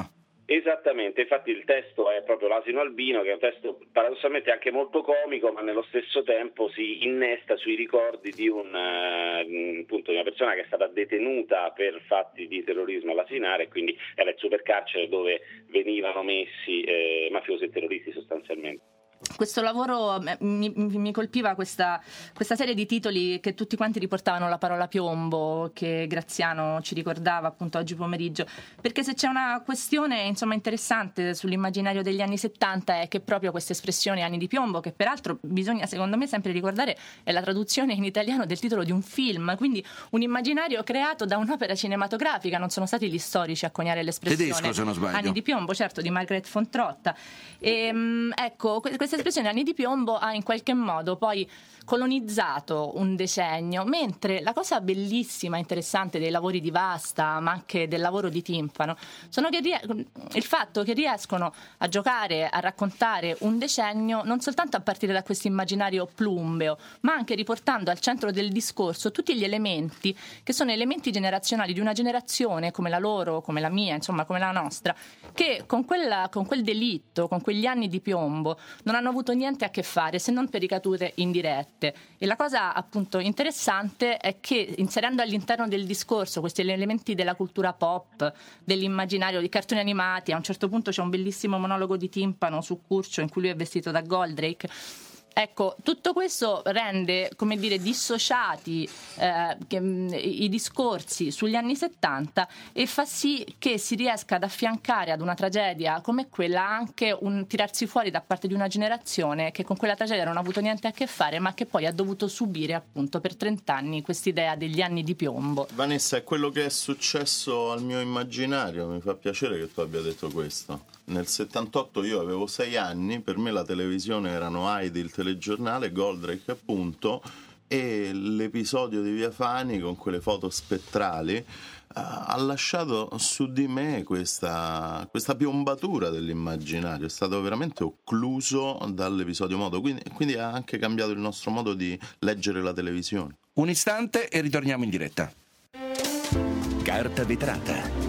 Esattamente, infatti il testo è proprio L'asino albino, che è un testo paradossalmente anche molto comico, ma nello stesso tempo si innesta sui ricordi di, un, uh, appunto, di una persona che è stata detenuta per fatti di terrorismo all'asinare, e quindi era il supercarcere dove venivano messi eh, mafiosi e terroristi sostanzialmente. Questo lavoro mi, mi colpiva questa, questa serie di titoli che tutti quanti riportavano la parola piombo, che Graziano ci ricordava appunto oggi pomeriggio, perché se c'è una questione insomma interessante sull'immaginario degli anni settanta è che proprio questa espressione anni di piombo, che peraltro bisogna secondo me sempre ricordare è la traduzione in italiano del titolo di un film, quindi un immaginario creato da un'opera cinematografica, non sono stati gli storici a coniare l'espressione tedesco, se non sbaglio. Anni di piombo, certo, di Margaret von Trotta. E, ecco, questa espressione anni di piombo ha in qualche modo poi colonizzato un decennio, mentre la cosa bellissima, interessante dei lavori di Vasta, ma anche del lavoro di Timpano, sono che ries- il fatto che riescono a giocare, a raccontare un decennio non soltanto a partire da questo immaginario plumbeo, ma anche riportando al centro del discorso tutti gli elementi che sono elementi generazionali di una generazione come la loro, come la mia, insomma come la nostra, che con, quella, con quel delitto, con quegli anni di piombo non hanno avuto niente a che fare se non per ricadute indirette. E la cosa appunto interessante è che inserendo all'interno del discorso questi elementi della cultura pop, dell'immaginario, di cartoni animati, a un certo punto c'è un bellissimo monologo di Timpano su Curcio in cui lui è vestito da Goldrake. Ecco, tutto questo rende, come dire, dissociati eh, che, i discorsi sugli anni settanta e fa sì che si riesca ad affiancare ad una tragedia come quella anche un tirarsi fuori da parte di una generazione che con quella tragedia non ha avuto niente a che fare, ma che poi ha dovuto subire appunto per trent'anni quest'idea degli anni di piombo. Vanessa, è quello che è successo al mio immaginario, mi fa piacere che tu abbia detto questo. Nel settantotto io avevo sei anni, per me la televisione erano Heidi, il telegiornale, Goldrake appunto, e l'episodio di Via Fani con quelle foto spettrali uh, ha lasciato su di me questa, questa piombatura dell'immaginario, è stato veramente occluso dall'episodio modo, quindi, quindi ha anche cambiato il nostro modo di leggere la televisione. Un istante e ritorniamo in diretta. Carta vetrata.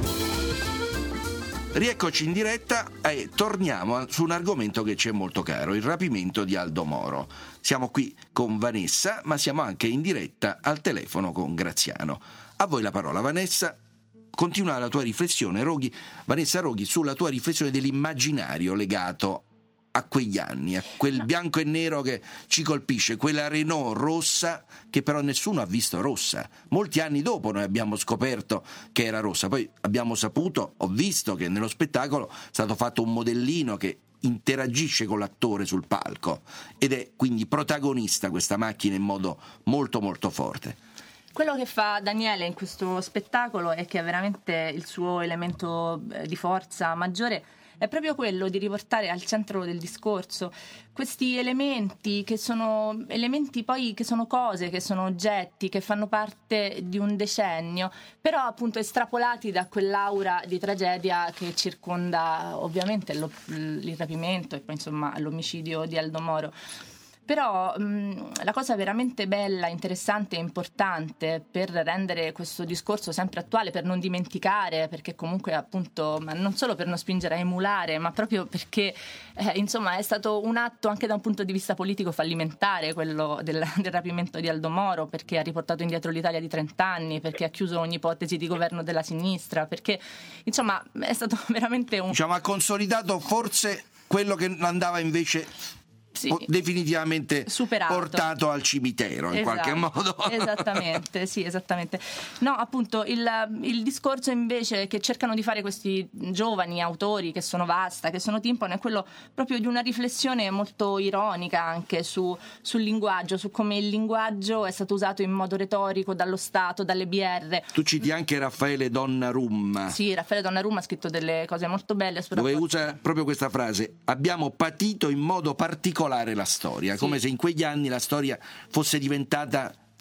Rieccoci in diretta e torniamo su un argomento che ci è molto caro, il rapimento di Aldo Moro. Siamo qui con Vanessa, ma siamo anche in diretta al telefono con Graziano. A voi la parola, Vanessa. Continua la tua riflessione, Roghi, Vanessa Roghi, sulla tua riflessione dell'immaginario legato a quegli anni, a quel bianco e nero che ci colpisce, quella Renault rossa che però nessuno ha visto rossa. Molti anni dopo noi abbiamo scoperto che era rossa, poi abbiamo saputo, ho visto che nello spettacolo è stato fatto un modellino che interagisce con l'attore sul palco ed è quindi protagonista questa macchina in modo molto molto forte. Quello che fa Daniele in questo spettacolo è che è veramente il suo elemento di forza maggiore è proprio quello di riportare al centro del discorso questi elementi che sono elementi poi che sono cose, che sono oggetti, che fanno parte di un decennio, però appunto estrapolati da quell'aura di tragedia che circonda ovviamente lo, il rapimento e poi insomma l'omicidio di Aldo Moro. Però mh, la cosa veramente bella, interessante e importante per rendere questo discorso sempre attuale, per non dimenticare, perché comunque appunto, ma non solo per non spingere a emulare, ma proprio perché eh, insomma è stato un atto anche da un punto di vista politico fallimentare quello del, del rapimento di Aldo Moro, perché ha riportato indietro l'Italia di trent'anni, perché ha chiuso ogni ipotesi di governo della sinistra, perché insomma è stato veramente un... Diciamo ha consolidato forse quello che andava invece... Sì, definitivamente superato. Portato al cimitero in esatto, qualche modo. Esattamente, sì, esattamente. No, appunto, il, il discorso invece che cercano di fare questi giovani autori che sono Vasta, che sono Timpano, è quello proprio di una riflessione molto ironica anche su, sul linguaggio, su come il linguaggio è stato usato in modo retorico dallo Stato, dalle B R. Tu citi anche Raffaele Donnarumma. Sì, Raffaele Donnarumma ha scritto delle cose molto belle su dove rapporto... usa proprio questa frase: abbiamo patito in modo particolare la storia, sì. Come se in quegli anni la storia fosse diventata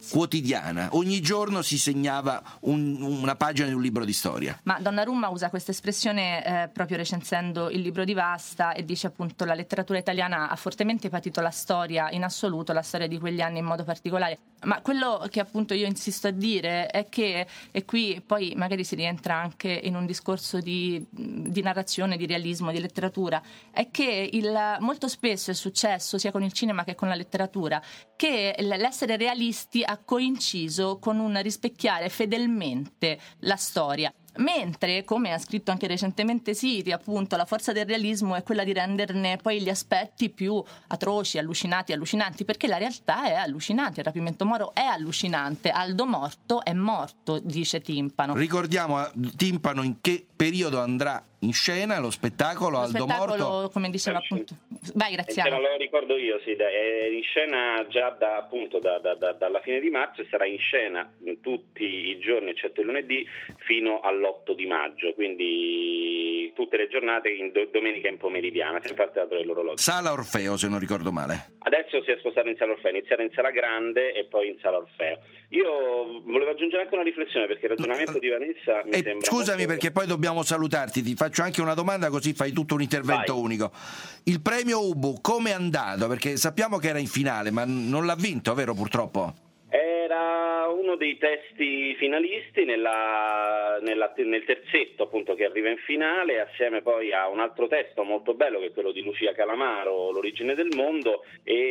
quotidiana, ogni giorno si segnava un, una pagina di un libro di storia. Ma Donnarumma usa questa espressione eh, proprio recensendo il libro di Vasta e dice appunto: la letteratura italiana ha fortemente patito la storia in assoluto, la storia di quegli anni in modo particolare. Ma quello che appunto io insisto a dire è che, e qui poi magari si rientra anche in un discorso di, di narrazione, di realismo, di letteratura, è che il, molto spesso è successo sia con il cinema che con la letteratura che l'essere realisti ha coinciso con un rispecchiare fedelmente la storia. Mentre, come ha scritto anche recentemente Siti, appunto, la forza del realismo è quella di renderne poi gli aspetti più atroci, allucinati, allucinanti, perché la realtà è allucinante. Il rapimento Moro è allucinante. Aldo morto è morto, dice Timpano. Ricordiamo Timpano in che periodo andrà in scena lo spettacolo. Lo Aldo spettacolo, morto, come diceva appunto. Vai, Graziano. Lo ricordo io, sì, è in scena già da, appunto da, da, da, dalla fine di marzo e sarà in scena tutti i giorni eccetto il lunedì fino all'otto di maggio, quindi tutte le giornate in do, domenica in pomeridiana, sempre al Teatro dell'Orologio. Sala Orfeo, se non ricordo male. Adesso si è spostato in Sala Orfeo, iniziare in Sala Grande e poi in Sala Orfeo. Io volevo aggiungere anche una riflessione, perché il ragionamento di Vanessa mi e sembra scusami molto... perché poi dobbiamo salutarti, ti faccio anche una domanda così fai tutto un intervento Vai. unico. Il premio Ubu come è andato? Perché sappiamo che era in finale, ma non l'ha vinto, vero, purtroppo? Era uno dei testi finalisti nella, nella, nel terzetto appunto che arriva in finale, assieme poi a un altro testo molto bello che è quello di Lucia Calamaro, L'origine del mondo,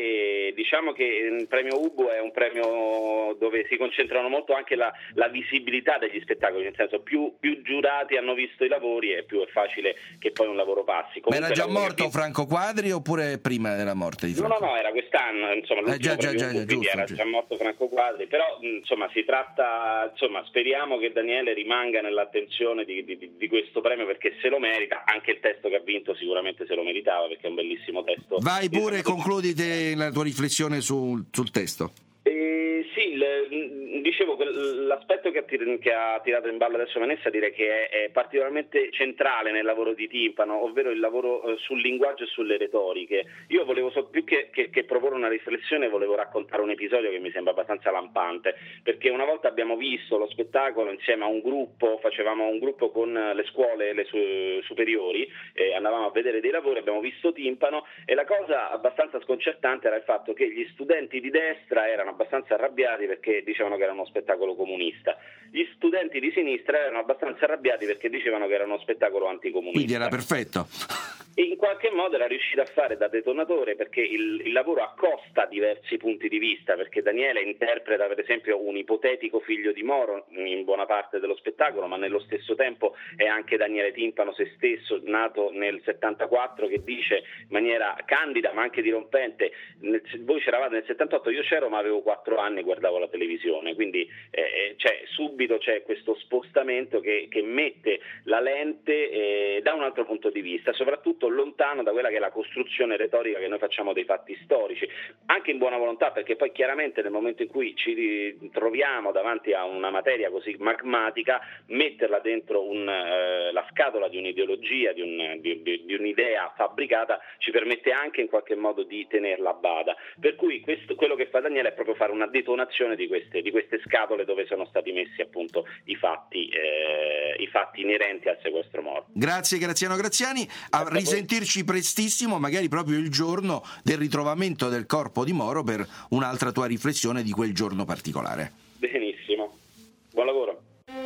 e diciamo che il premio Ubu è un premio dove si concentrano molto anche la, la visibilità degli spettacoli, nel senso più, più giurati hanno visto i lavori e più è facile che poi un lavoro passi. Comunque, ma era già morto che... Franco Quadri oppure prima della morte di Franco? No, no, no, era quest'anno, insomma, l'ultimo eh, già, già, già, Ubu, già, quindi giusto, era giusto. già morto Franco Quadri, però insomma si tratta, insomma speriamo che Daniele rimanga nell'attenzione di, di, di questo premio, perché se lo merita. Anche il testo che ha vinto sicuramente se lo meritava, perché è un bellissimo testo. Vai pure e concludi te la tua riflessione sul, sul testo. Eh, sì, le, dicevo che l'aspetto che ha, tir- che ha tirato in ballo adesso Vanessa direi che è, è particolarmente centrale nel lavoro di Timpano, ovvero il lavoro eh, sul linguaggio e sulle retoriche. Io volevo, so, più che, che, che proporre una riflessione, volevo raccontare un episodio che mi sembra abbastanza lampante, perché una volta abbiamo visto lo spettacolo insieme a un gruppo, facevamo un gruppo con le scuole le su- superiori, eh, andavamo a vedere dei lavori, abbiamo visto Timpano e la cosa abbastanza sconcertante era il fatto che gli studenti di destra erano abbastanza arrabbiati perché dicevano che era uno spettacolo comunista, gli studenti di sinistra erano abbastanza arrabbiati perché dicevano che era uno spettacolo anticomunista. Quindi era perfetto. E in qualche modo era riuscito a fare da detonatore, perché il, il lavoro accosta diversi punti di vista, perché Daniele interpreta per esempio un ipotetico figlio di Moro in buona parte dello spettacolo, ma nello stesso tempo è anche Daniele Timpano se stesso, nato nel settantaquattro, che dice in maniera candida ma anche dirompente: voi c'eravate nel settantotto, io c'ero ma avevo quattro anni e guardavo la televisione. Quindi eh, c'è, subito c'è questo spostamento che, che mette la lente eh, da un altro punto di vista, soprattutto lontano da quella che è la costruzione retorica che noi facciamo dei fatti storici, anche in buona volontà, perché poi chiaramente nel momento in cui ci troviamo davanti a una materia così magmatica, metterla dentro un, eh, la scatola di un'ideologia, di, un, di, di, di un'idea fabbricata, ci permette anche in qualche modo di tenerla a bada. Per cui questo, quello che fa Daniele è proprio fare una detonazione di queste, di queste scatole dove sono stati messi appunto i fatti, eh, i fatti inerenti al sequestro Moro. Grazie Graziano Graziani, a risentirci prestissimo, magari proprio il giorno del ritrovamento del corpo di Moro, per un'altra tua riflessione di quel giorno particolare. Benissimo, buon lavoro.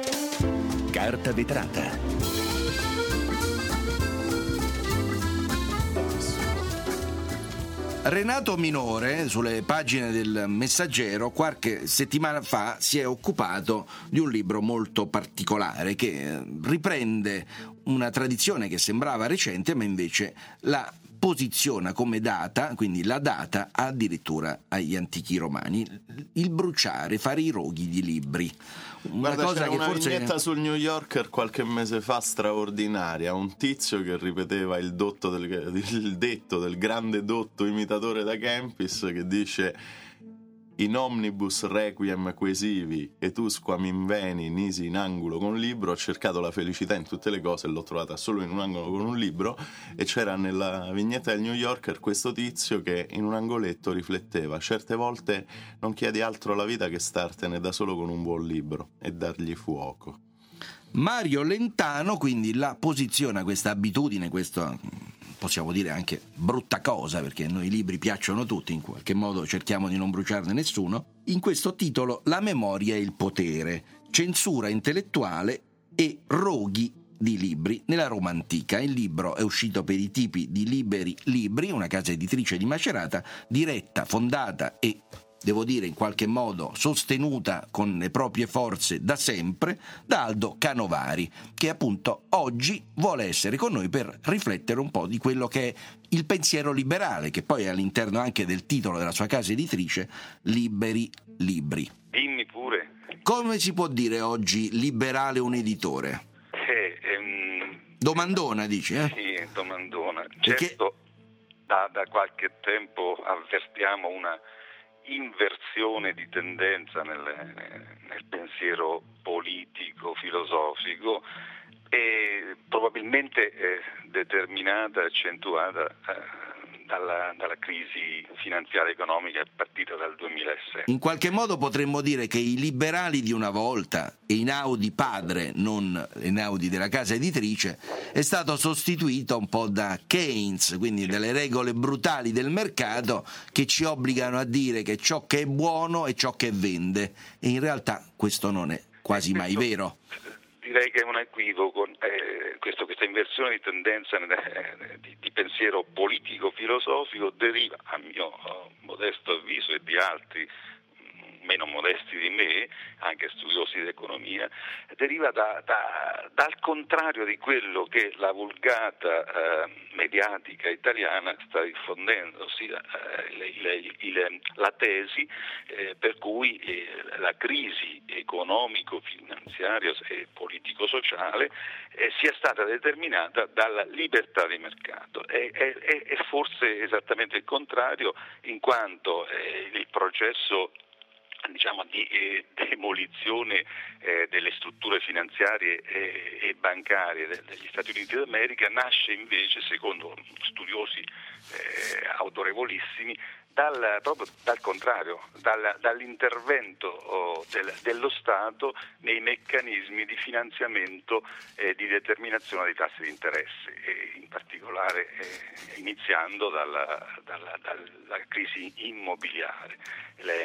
Carta vetrata. Renato Minore, sulle pagine del Messaggero, qualche settimana fa si è occupato di un libro molto particolare che riprende una tradizione che sembrava recente, ma invece la posiziona come data, quindi la data addirittura agli antichi romani: il bruciare, fare i roghi di libri. Una Guarda, cosa c'era che una forse vignetta sul New Yorker qualche mese fa straordinaria, un tizio che ripeteva il, dotto del, il detto del grande dotto imitatore da Kempis, che dice: in omnibus requiem quesivi, etusquam inveni nisi in angulo con libro, ho cercato la felicità in tutte le cose e l'ho trovata solo in un angolo con un libro, e c'era nella vignetta del New Yorker questo tizio che in un angoletto rifletteva: certe volte non chiedi altro alla vita che startene da solo con un buon libro e dargli fuoco. Mario Lentano quindi la posiziona questa abitudine, questa possiamo dire anche brutta cosa, perché a noi i libri piacciono tutti, in qualche modo cerchiamo di non bruciarne nessuno, in questo titolo La memoria e il potere, censura intellettuale e roghi di libri nella Roma antica. Il libro è uscito per i tipi di Liberi Libri, una casa editrice di Macerata, diretta, fondata e devo dire in qualche modo sostenuta con le proprie forze da sempre da Aldo Canovari, che appunto oggi vuole essere con noi per riflettere un po' di quello che è il pensiero liberale, che poi è all'interno anche del titolo della sua casa editrice, Liberi Libri. Dimmi pure. Come si può dire oggi liberale un editore? Eh, ehm, domandona, dici? Eh? Sì, domandona. Perché... Certo, da, da qualche tempo avvertiamo una inversione di tendenza nel, nel pensiero politico, filosofico, e probabilmente eh, determinata, accentuata eh, dalla, dalla crisi finanziaria economica partita dal duemilasette. In qualche modo potremmo dire che i liberali di una volta, Einaudi padre, non Einaudi della casa editrice, è stato sostituito un po' da Keynes, quindi delle regole brutali del mercato che ci obbligano a dire che ciò che è buono è ciò che vende, e in realtà questo non è quasi mai vero. Direi che è un equivoco, eh, questo, questa inversione di tendenza eh, di, di pensiero politico-filosofico deriva, a mio oh, modesto avviso e di altri meno modesti di me, anche studiosi di economia, deriva da, da, dal contrario di quello che la vulgata eh, mediatica italiana sta diffondendo, ossia eh, le, le, le, la tesi eh, per cui eh, la crisi economico-finanziaria e politico-sociale eh, sia stata determinata dalla libertà di mercato. È, è, è forse esattamente il contrario, in quanto eh, il processo diciamo di eh, demolizione eh, delle strutture finanziarie eh, e bancarie de- degli Stati Uniti d'America nasce invece, secondo studiosi eh, autorevolissimi, dal, proprio dal contrario, dal, dall'intervento oh, del, dello Stato nei meccanismi di finanziamento e eh, di determinazione dei tassi di interesse, e in particolare eh, iniziando dalla, dalla, dalla crisi immobiliare. Le,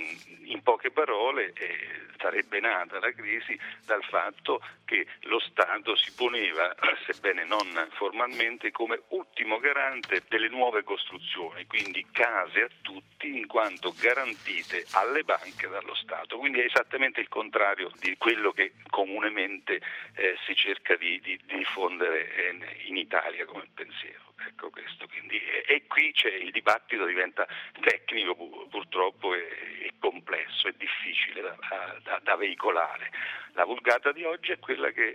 in poche parole eh, sarebbe nata la crisi dal fatto che lo Stato si poneva, sebbene non formalmente, come ultimo garante delle nuove costruzioni, quindi case a tutti in quanto garantite alle banche dallo Stato. Quindi è esattamente il contrario di quello che comunemente eh, si cerca di, di, di diffondere in, in Italia come pensiero. Ecco questo, quindi, e, e qui c'è il dibattito, diventa tecnico purtroppo e, e complesso, è difficile da, da, da veicolare. La vulgata di oggi è quella che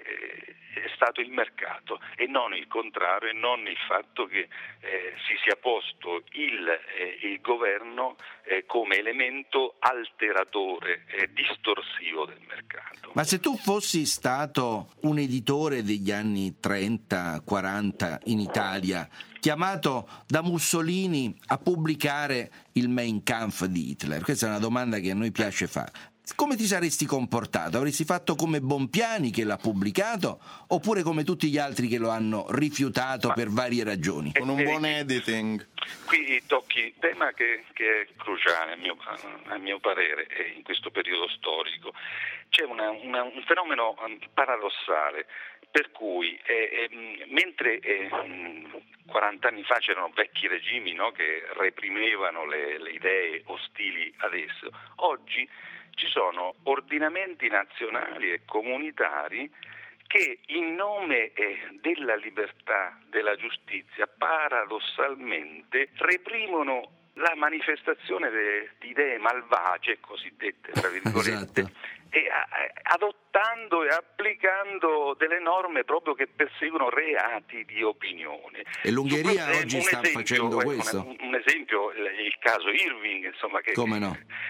è stato il mercato e non il contrario, e non il fatto che eh, si sia posto il, eh, il governo eh, come elemento alteratore e distorsivo del mercato. Ma se tu fossi stato un editore degli anni trenta quaranta in Italia, chiamato da Mussolini a pubblicare il Mein Kampf di Hitler, questa è una domanda che a noi piace fare, come ti saresti comportato? Avresti fatto come Bompiani, che l'ha pubblicato, oppure come tutti gli altri che lo hanno rifiutato Ma, per varie ragioni? Con un buon editing. Qui tocchi un tema che, che è cruciale a mio, a mio parere in questo periodo storico. C'è una, una, un fenomeno paradossale, per cui eh, eh, mentre eh, quaranta anni fa c'erano vecchi regimi, no, che reprimevano le, le idee ostili ad esso, oggi ci sono ordinamenti nazionali e comunitari che in nome eh, della libertà, della giustizia, paradossalmente reprimono la manifestazione de, di idee malvagie, cosiddette, tra virgolette, esatto. e a, adottando e applicando delle norme proprio che perseguono reati di opinione. E l'Ungheria oggi sta esempio, facendo ecco, questo? Un, un esempio, il, il caso Irving, insomma, che, come no?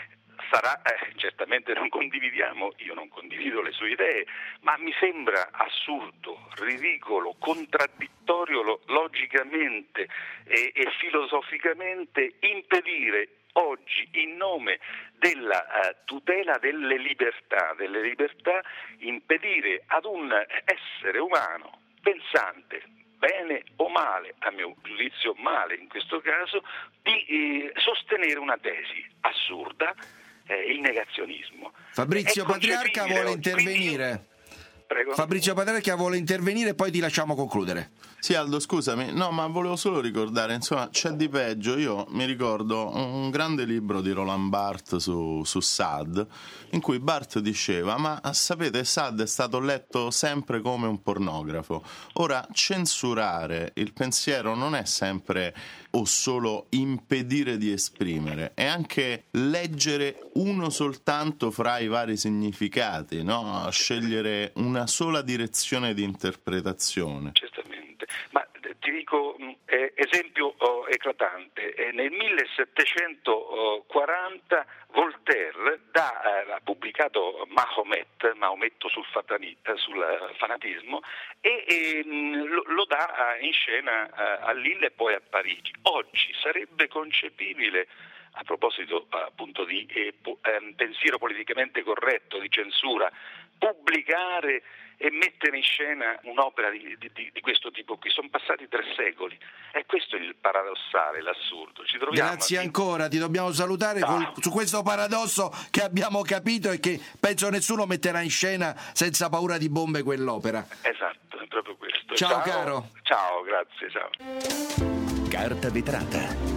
sarà, eh, certamente non condividiamo, io non condivido le sue idee, ma mi sembra assurdo, ridicolo, contraddittorio lo, logicamente e, e filosoficamente impedire oggi, in nome della uh, tutela delle libertà, delle libertà, impedire ad un essere umano pensante, bene o male, a mio giudizio male in questo caso, di eh, sostenere una tesi assurda, eh, il negazionismo. Fabrizio Patriarca vuole intervenire. Prego. Fabrizio Patriarca vuole intervenire, poi ti lasciamo concludere. Sì, Aldo, scusami, no, ma volevo solo ricordare, insomma, c'è di peggio. Io mi ricordo un grande libro di Roland Barthes su, su Sade, in cui Barthes diceva: ma sapete, Sade è stato letto sempre come un pornografo. Ora, censurare il pensiero non è sempre o solo impedire di esprimere, è anche leggere uno soltanto fra i vari significati, no? Scegliere una sola direzione di interpretazione. Certamente, ma ti dico eh, esempio oh, eclatante, eh, nel millesettecentoquaranta Voltaire da, eh, ha pubblicato Mahomet, Maometto sul, fatani, eh, sul fanatismo, e eh, lo, lo dà in scena eh, a Lille e poi a Parigi. Oggi sarebbe concepibile, a proposito appunto di eh, po- eh, pensiero politicamente corretto, di censura, pubblicare e mettere in scena un'opera di, di, di questo tipo qui. Sono passati tre secoli, e questo è il paradossale, l'assurdo. Ci troviamo Grazie a... ancora, ti dobbiamo salutare col, su questo paradosso che abbiamo capito e che penso nessuno metterà in scena senza paura di bombe quell'opera. Esatto, è proprio questo. Ciao, ciao caro. Ciao, grazie, ciao. Carta vetrata.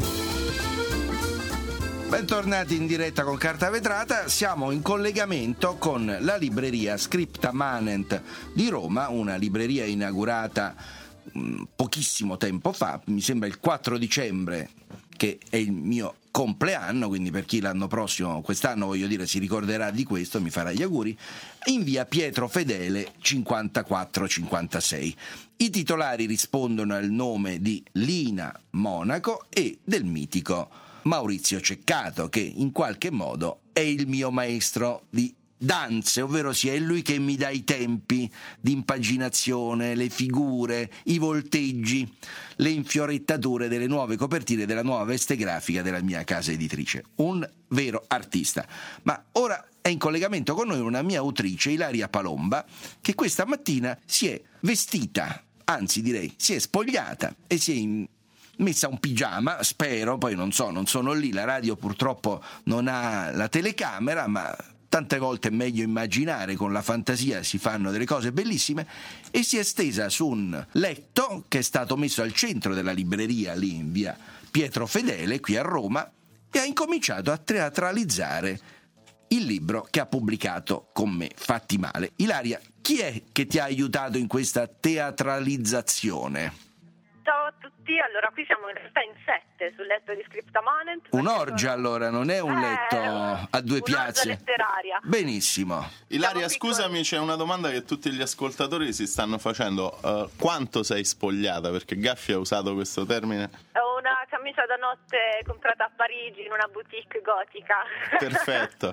Bentornati in diretta con Carta Vetrata, siamo in collegamento con la libreria Scripta Manent di Roma, una libreria inaugurata mh, pochissimo tempo fa, mi sembra il quattro dicembre, che è il mio compleanno, quindi per chi l'anno prossimo, quest'anno voglio dire, si ricorderà di questo, mi farà gli auguri, in via Pietro Fedele cinquantaquattro cinquantasei. I titolari rispondono al nome di Lina Monaco e del mitico Maurizio Ceccato, che in qualche modo è il mio maestro di danze, ovvero sia è lui che mi dà i tempi di impaginazione, le figure, i volteggi, le infiorettature delle nuove copertine della nuova veste grafica della mia casa editrice. Un vero artista. Ma ora è in collegamento con noi una mia autrice, Ilaria Palomba, che questa mattina si è vestita, anzi direi si è spogliata e si è in messa un pigiama, spero, poi non so, non sono lì, la radio purtroppo non ha la telecamera, ma tante volte è meglio immaginare, con la fantasia si fanno delle cose bellissime, e si è stesa su un letto che è stato messo al centro della libreria lì in via Pietro Fedele, qui a Roma, e ha incominciato a teatralizzare il libro che ha pubblicato con me, Fatti male. Ilaria, chi è che ti ha aiutato in questa teatralizzazione? Ciao a tutti, allora qui siamo in realtà in sette sul letto di Scripta Manent. Un'orgia sono... allora, non è un eh, letto a due piazze. Letteraria. Benissimo. Ilaria, scusami, c'è una domanda che tutti gli ascoltatori si stanno facendo. Uh, quanto sei spogliata? Perché Gaffi ha usato questo termine. Ho una camicia da notte comprata a Parigi in una boutique gotica. Perfetto.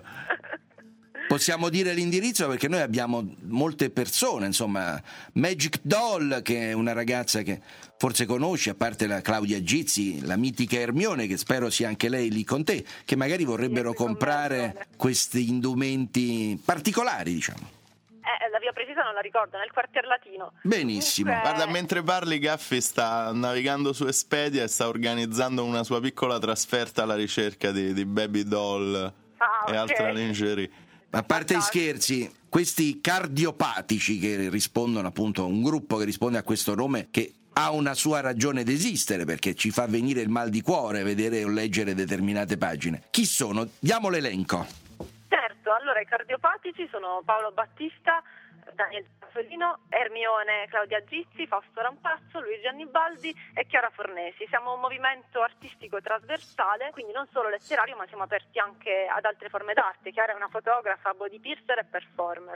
Possiamo dire l'indirizzo, perché noi abbiamo molte persone, insomma, Magic Doll, che è una ragazza che forse conosci, a parte la Claudia Gizzi, la mitica Ermione, che spero sia anche lei lì con te, che magari vorrebbero comprare questi indumenti particolari, diciamo. Eh, la via precisa non la ricordo, nel quartier latino. Benissimo. Comunque... Guarda, mentre parli Gaffi sta navigando su Expedia e sta organizzando una sua piccola trasferta alla ricerca di, di baby doll ah, e okay. altra lingerie. A parte i scherzi, questi cardiopatici che rispondono appunto, un gruppo che risponde a questo nome, che ha una sua ragione d'esistere, perché ci fa venire il mal di cuore vedere o leggere determinate pagine. Chi sono? Diamo l'elenco. Certo, allora i cardiopatici sono Paolo Battista, Daniel Zaffolino, Ermione Claudia Gizzi, Fausto Rampazzo, Luigi Annibaldi e Chiara Fornesi. Siamo un movimento artistico trasversale, quindi non solo letterario, ma siamo aperti anche ad altre forme d'arte. Chiara è una fotografa, body piercer e performer.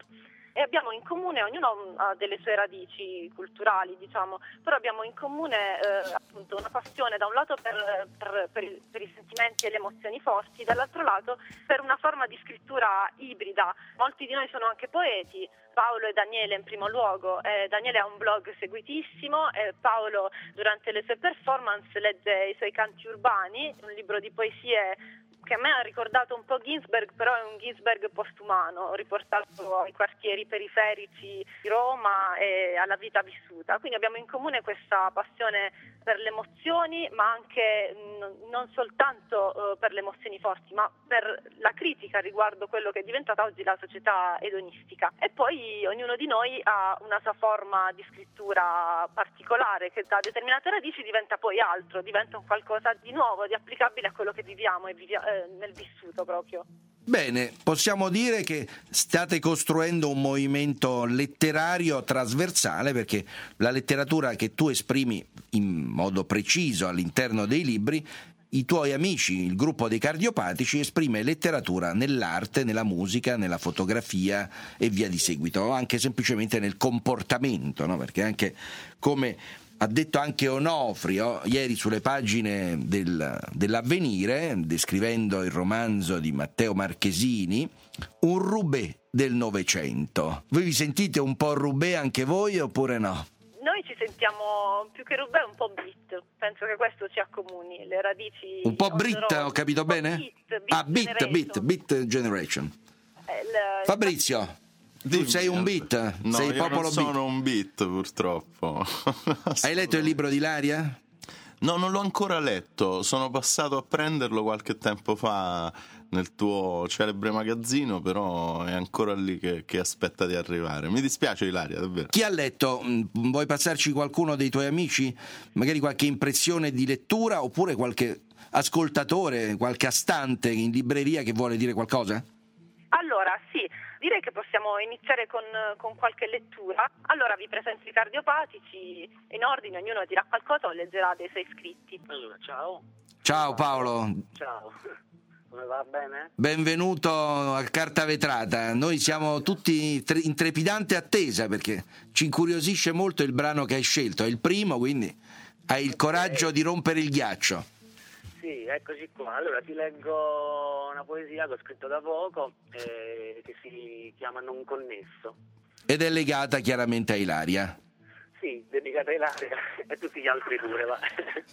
e abbiamo in comune, ognuno ha delle sue radici culturali, diciamo, però abbiamo in comune eh, appunto una passione da un lato per, per, per, il, per i sentimenti e le emozioni forti, dall'altro lato per una forma di scrittura ibrida. Molti di noi sono anche poeti, Paolo e Daniele in primo luogo. Eh, Daniele ha un blog seguitissimo, e Paolo durante le sue performance legge i suoi canti urbani, un libro di poesie che a me ha ricordato un po' Ginsberg, però è un Ginsberg postumano, riportato ai quartieri periferici di Roma e alla vita vissuta. Quindi abbiamo in comune questa passione per le emozioni, ma anche n- non soltanto uh, per le emozioni forti, ma per la critica riguardo quello che è diventata oggi la società edonistica. E poi ognuno di noi ha una sua forma di scrittura particolare che da determinate radici diventa poi altro, diventa un qualcosa di nuovo, di applicabile a quello che viviamo e viviamo nel vissuto proprio. Bene, possiamo dire che state costruendo un movimento letterario trasversale, perché la letteratura che tu esprimi in modo preciso all'interno dei libri, i tuoi amici, il gruppo dei Cardiopatici, esprime letteratura nell'arte, nella musica, nella fotografia e via di seguito, anche semplicemente nel comportamento, no? Perché anche come ha detto anche Onofrio ieri sulle pagine del, dell'Avvenire, descrivendo il romanzo di Matteo Marchesini, un Roubaix del Novecento. Voi vi sentite un po' Roubaix anche voi oppure no? Noi ci sentiamo più che Roubaix un po' Beat, penso che questo ci accomuni, le radici. Un po' Brit, ho capito bene? Beat, beat ah, Beat, Generation. Beat, Beat Generation. Eh, il- Fabrizio, tu sei un Beat? No, sei io popolo non Beat? sono un Beat, purtroppo. Hai letto il libro di Ilaria? No, non l'ho ancora letto, sono passato a prenderlo qualche tempo fa nel tuo celebre magazzino, però è ancora lì che, che aspetta di arrivare. Mi dispiace, Ilaria, davvero. Chi ha letto? Vuoi passarci qualcuno dei tuoi amici? Magari qualche impressione di lettura, oppure qualche ascoltatore, qualche astante in libreria che vuole dire qualcosa? Allora, sì, direi che possiamo iniziare con, con qualche lettura. Allora vi presento i Cardiopatici in ordine, ognuno dirà qualcosa o leggerà dei suoi scritti. Allora, ciao. Ciao Paolo. Ciao. Come va, bene? Benvenuto a Carta Vetrata. Noi siamo tutti tre- in trepidante attesa, perché ci incuriosisce molto il brano che hai scelto. È il primo, quindi hai il coraggio di rompere il ghiaccio. Sì, eccoci qua. Allora ti leggo una poesia che ho scritto da poco eh, che si chiama Non connesso. Ed è legata chiaramente a Ilaria. Sì, dedicata a Ilaria e tutti gli altri pure, va.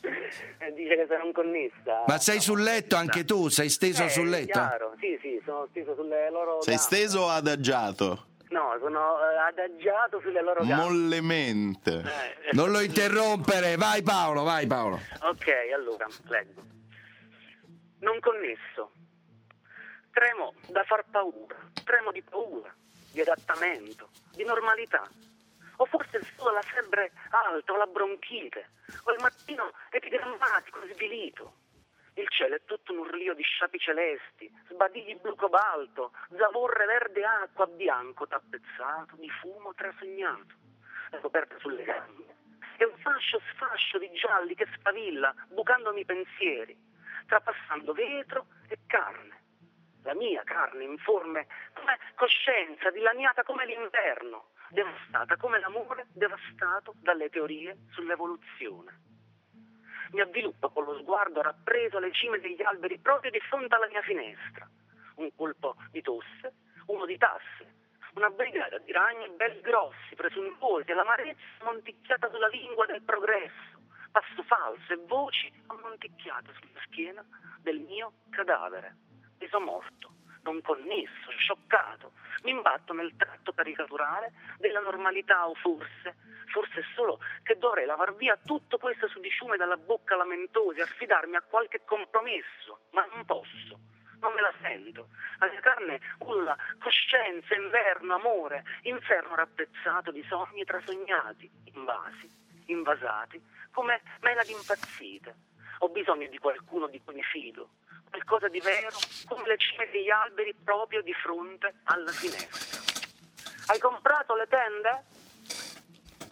Dice che sono connessa. Ma sei sul letto anche tu? Sei steso eh, sul letto? Chiaro, sì, sì, sono steso sulle loro Sei gambe. steso o adagiato? No, sono eh, adagiato sulle loro gambe. Mollemente. Eh. Non lo interrompere, vai Paolo, vai Paolo. Ok, allora, leggo. Non connesso. Tremo da far paura, tremo di paura, di adattamento, di normalità. O forse solo la febbre alta o la bronchite, o il mattino epigrammatico svilito. Il cielo è tutto un urlio di sciapi celesti, sbadigli blu cobalto, zavorre verde acqua, bianco tappezzato di fumo trasegnato, la coperta sulle gambe. E un fascio sfascio di gialli che sfavilla, bucandomi i pensieri, trapassando vetro e carne. La mia carne informe come coscienza, dilaniata come l'inverno, devastata come l'amore devastato dalle teorie sull'evoluzione. Mi avviluppo con lo sguardo rappreso alle cime degli alberi proprio di fronte alla mia finestra. Un colpo di tosse, uno di tasse, una brigata di ragni belli grossi, presuntuosi, e l'amarezza monticchiata sulla lingua del progresso, passo falso e voci ammonticchiate sulla schiena del mio cadavere, peso morto, non connesso, scioccato. Mi imbatto nel tratto caricaturale della normalità, o forse, forse solo che dovrei lavar via tutto questo sudiciume dalla bocca lamentosa e affidarmi a qualche compromesso, ma non posso, non me la sento. La mia carne ulla coscienza, inverno, amore, inferno rappezzato di sogni trasognati, invasi, invasati, come meladi impazzite. Ho bisogno di qualcuno di cui mi fido, qualcosa di vero, come le cime degli alberi proprio di fronte alla finestra. Hai comprato le tende?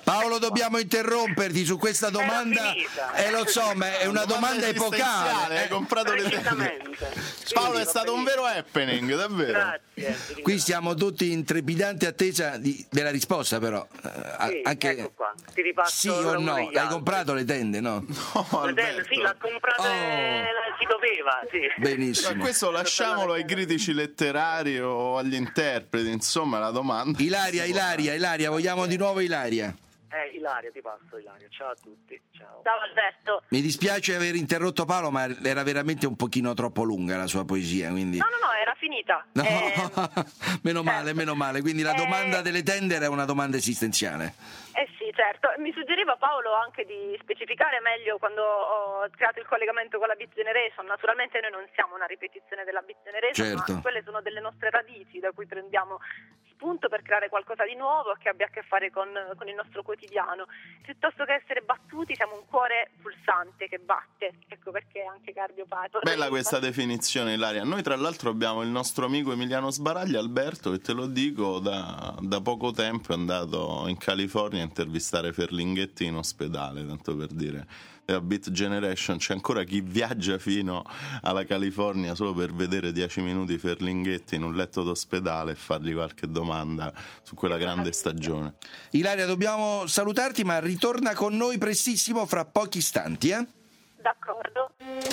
Paolo, dobbiamo interromperti su questa domanda. Eh, lo so, ma è una domanda epocale. Hai comprato le tende. Paolo, è stato un vero happening, davvero. Grazie. Qui siamo tutti in trepidante attesa di, della risposta, però. Eh, Sì, anche ecco qua. Ti ripasso sì o uno no? degli Hai altri. comprato le tende, no? Le tende, sì, l'ha comprata, Oh. si doveva, sì. Benissimo. Ma questo lasciamolo ai critici letterari o agli interpreti, insomma, la domanda. Ilaria, Ilaria, Ilaria, vogliamo di nuovo Ilaria. Eh, Ilaria, ti passo, Ilaria. Ciao a tutti. Ciao. Ciao Alberto. Mi dispiace aver interrotto Paolo, ma era veramente un pochino troppo lunga la sua poesia, quindi... No, no, no, era finita. No, Eh, meno male, meno male. Quindi la domanda delle tende era una domanda esistenziale. eh sì, certo. Mi suggeriva Paolo anche di specificare meglio quando ho creato il collegamento con la Beat Generation. Naturalmente noi non siamo una ripetizione della Beat Generation, Certo. ma quelle sono delle nostre radici da cui prendiamo spunto per creare qualcosa di nuovo che abbia a che fare con, con il nostro quotidiano. Piuttosto che essere battuti siamo un cuore pulsante che batte. Ecco perché anche cardiopatico. Bella questa definizione, Ilaria. Noi tra l'altro abbiamo il nostro amico Emiliano Sbaraglia, Alberto, che te lo dico, da, da poco tempo è andato in California a intervistare Ferlinghetti in ospedale, tanto per dire. La Beat Generation, c'è ancora chi viaggia fino alla California solo per vedere dieci minuti Ferlinghetti in un letto d'ospedale e fargli qualche domanda su quella grande stagione. Ilaria, dobbiamo salutarti, ma ritorna con noi prestissimo fra pochi istanti, eh? D'accordo.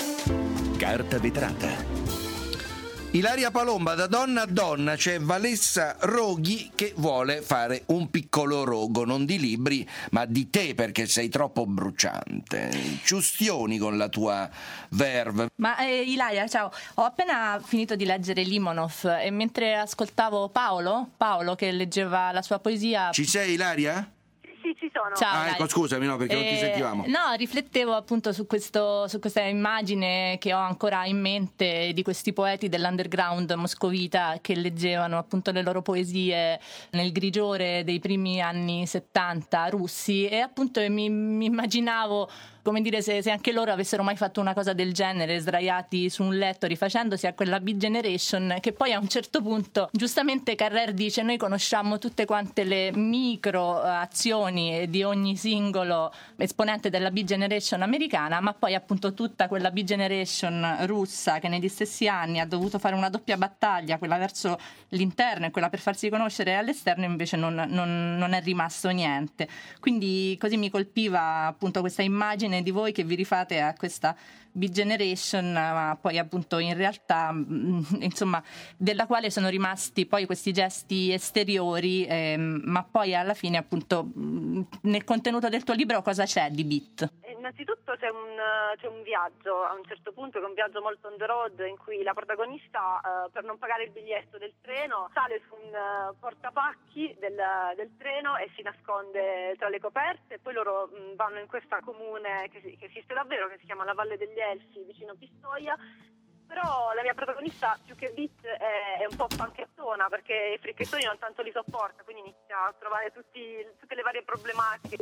Carta vetrata. Ilaria Palomba, da donna a donna c'è Vanessa Roghi che vuole fare un piccolo rogo, non di libri, ma di te, perché sei troppo bruciante. Ci ustioni con la tua verve. Ma eh, Ilaria, ciao, ho appena finito di leggere Limonov e mentre ascoltavo Paolo, Paolo che leggeva la sua poesia... Ci sei, Ilaria? Sì, ci sono. Ciao, Ah, Ilaria. ecco, scusami, no, perché non ti Eh, sentivamo. No, riflettevo appunto su, questo, su questa immagine che ho ancora in mente di questi poeti dell'underground moscovita che leggevano appunto le loro poesie nel grigiore dei primi anni settanta russi, e appunto mi, mi immaginavo, come dire, se, se anche loro avessero mai fatto una cosa del genere, sdraiati su un letto rifacendosi a quella Beat Generation, che poi a un certo punto giustamente Carrer dice: noi conosciamo tutte quante le micro azioni di ogni singolo esponente della Beat Generation americana, ma poi appunto tutta quella Beat Generation russa che negli stessi anni ha dovuto fare una doppia battaglia, quella verso l'interno e quella per farsi conoscere all'esterno, invece non, non, non è rimasto niente. Quindi così mi colpiva appunto questa immagine di voi che vi rifate a questa Beat Generation, ma poi appunto in realtà mh, insomma della quale sono rimasti poi questi gesti esteriori, ehm, ma poi alla fine appunto mh, nel contenuto del tuo libro cosa c'è di Beat? Innanzitutto c'è un, c'è un viaggio a un certo punto, che è un viaggio molto on the road, in cui la protagonista eh, per non pagare il biglietto del treno sale su un uh, portapacchi del, del treno e si nasconde tra le coperte, e poi loro mh, vanno in questa comune che, che esiste davvero, che si chiama la Valle degli Elfi, vicino Pistoia. Però la mia protagonista, più che beat, è, è un po' panchettona, perché i fricchettoni non tanto li sopporta, quindi inizia a trovare tutti, tutte le varie problematiche.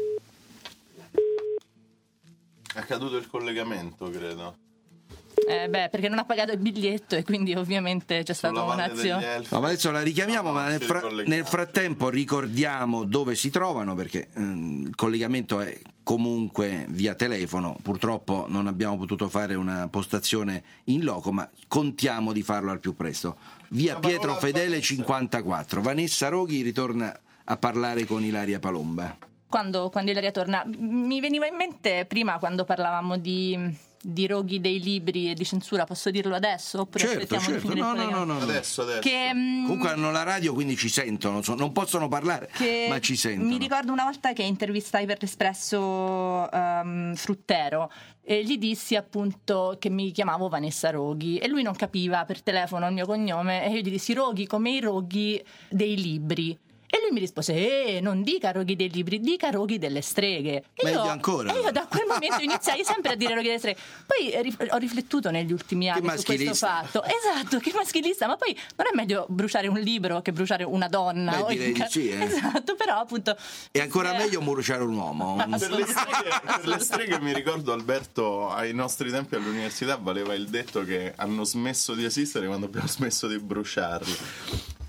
È caduto il collegamento, credo. Eh beh, perché non ha pagato il biglietto e quindi ovviamente c'è stata un'azione. No, ma adesso la richiamiamo, No, ma nel, fra- nel frattempo ricordiamo dove si trovano, perché ehm, il collegamento è comunque via telefono. Purtroppo non abbiamo potuto fare una postazione in loco, ma contiamo di farlo al più presto. Via Pietro Fedele cinquantaquattro. Vanessa Roghi ritorna a parlare con Ilaria Palomba. Quando, quando Ilaria torna, mi veniva in mente prima, quando parlavamo di di roghi dei libri e di censura, posso dirlo adesso? Oppure certo, aspettiamo certo. di finire No, il no, no, collegamento? no. Adesso, adesso. Che, mh, Comunque hanno la radio, quindi ci sentono, so- non possono parlare, che ma ci sentono. mi ricordo una volta che intervistai per l'Espresso um, Fruttero e gli dissi appunto che mi chiamavo Vanessa Roghi e lui non capiva per telefono il mio cognome, e io gli dissi Roghi come i roghi dei libri. E lui mi rispose: eh, non dica roghi dei libri, dica roghi delle streghe. E Meglio io, ancora. E io da quel momento iniziai sempre a dire roghi delle streghe. Poi rif- ho riflettuto negli ultimi anni su questo maschilista. fatto. Esatto, che maschilista, ma poi non è meglio bruciare un libro che bruciare una donna? Beh, o direi in di ca- sì, eh. Esatto, però appunto... È ancora eh, meglio bruciare un uomo. Per le, streghe, per le streghe mi ricordo, Alberto, ai nostri tempi all'università valeva il detto che hanno smesso di esistere quando abbiamo smesso di bruciarli.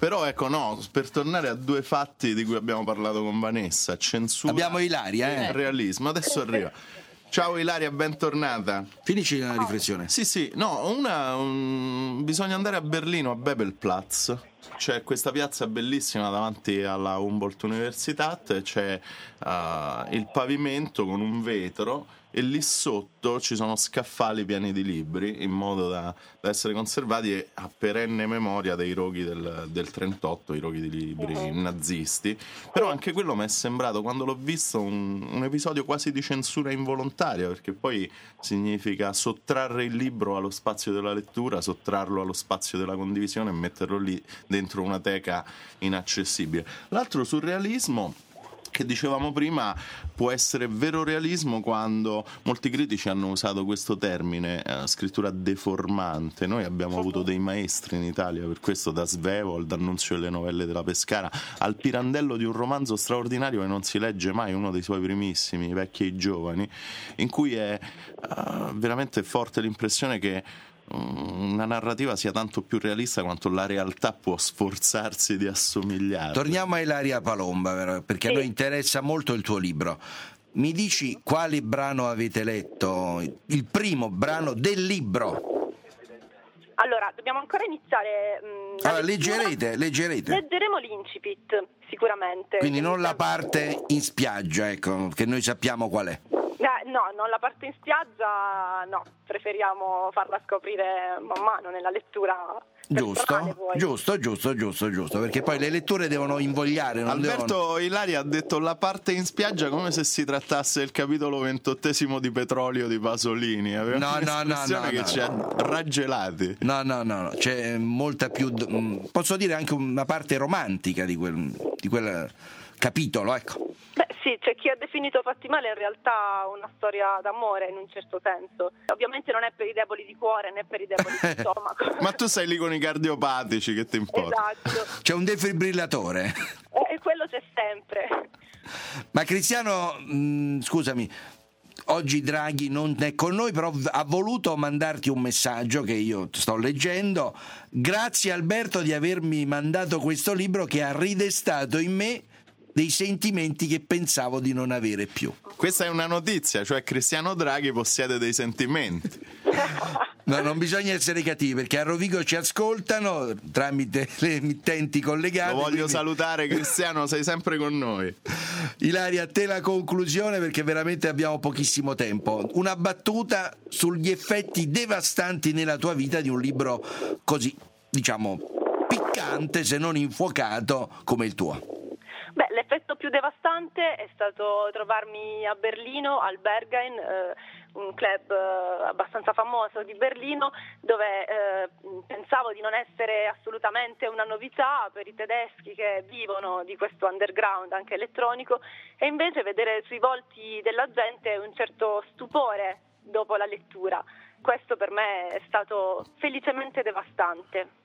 Però ecco, no, per tornare a due fatti di cui abbiamo parlato con Vanessa, censura, abbiamo Ilaria, eh? e realismo, adesso arriva. Ciao Ilaria, bentornata. Finisci la riflessione. Sì, sì, no, una um, bisogna andare a Berlino, a Bebelplatz. C'è questa piazza bellissima davanti alla Humboldt Universität, c'è uh, il pavimento con un vetro e lì sotto ci sono scaffali pieni di libri in modo da, da essere conservati a perenne memoria dei roghi del, del trentotto, i roghi di libri uh-huh. nazisti. Però anche quello mi è sembrato, quando l'ho visto, un, un episodio quasi di censura involontaria, perché poi significa sottrarre il libro allo spazio della lettura, sottrarlo allo spazio della condivisione e metterlo lì dentro una teca inaccessibile. L'altro surrealismo che dicevamo prima può essere vero realismo quando molti critici hanno usato questo termine, eh, scrittura deformante. Noi abbiamo avuto dei maestri in Italia per questo, da Svevold, D'Annunzio e le novelle della Pescara, al Pirandello di un romanzo straordinario che non si legge mai, uno dei suoi primissimi, I vecchi e i giovani, in cui è uh, veramente forte l'impressione che una narrativa sia tanto più realista quanto la realtà può sforzarsi di assomigliare. Torniamo a Ilaria Palomba, perché a noi interessa molto il tuo libro. Mi dici quale brano avete letto? Il primo brano del libro. Allora, dobbiamo ancora iniziare. Mh, allora, leggerete, leggerete. Leggeremo l'incipit, sicuramente. Quindi non la parte in spiaggia, ecco, che noi sappiamo qual è. Eh, no, non la parte in spiaggia, no, preferiamo farla scoprire man mano nella lettura. Giusto, giusto, giusto, giusto, giusto, perché poi le letture devono invogliare. Non Alberto devono... Ilaria ha detto la parte in spiaggia come se si trattasse del capitolo ventottesimo di Petrolio di Pasolini. Aveva no, no, no, no, che no, ci ha no. raggelati. No, no, no, no, c'è molta più, posso dire anche una parte romantica di quel, di quel capitolo, ecco. Beh sì, c'è chi ha definito Fatti male in realtà una storia d'amore in un certo senso. Ovviamente non è per i deboli di cuore né per i deboli di stomaco. Ma tu sei lì con i cardiopatici, che ti importa? Esatto. C'è un defibrillatore. E quello c'è sempre. Ma Cristiano, mh, scusami, oggi Draghi non è con noi, però ha voluto mandarti un messaggio che io sto leggendo. Grazie Alberto di avermi mandato questo libro che ha ridestato in me dei sentimenti che pensavo di non avere più. Questa è una notizia, cioè Cristiano Draghi possiede dei sentimenti. No, non bisogna essere cattivi, perché a Rovigo ci ascoltano tramite le emittenti collegate. Lo voglio quindi... salutare Cristiano, sei sempre con noi. Ilaria, a te la conclusione, perché veramente abbiamo pochissimo tempo. Una battuta sugli effetti devastanti nella tua vita di un libro così, diciamo, piccante se non infuocato come il tuo. Beh, l'effetto più devastante è stato trovarmi a Berlino, al Berghain, eh, un club eh, abbastanza famoso di Berlino, dove eh, pensavo di non essere assolutamente una novità per i tedeschi che vivono di questo underground anche elettronico, e invece vedere sui volti della gente un certo stupore dopo la lettura. Questo per me è stato felicemente devastante.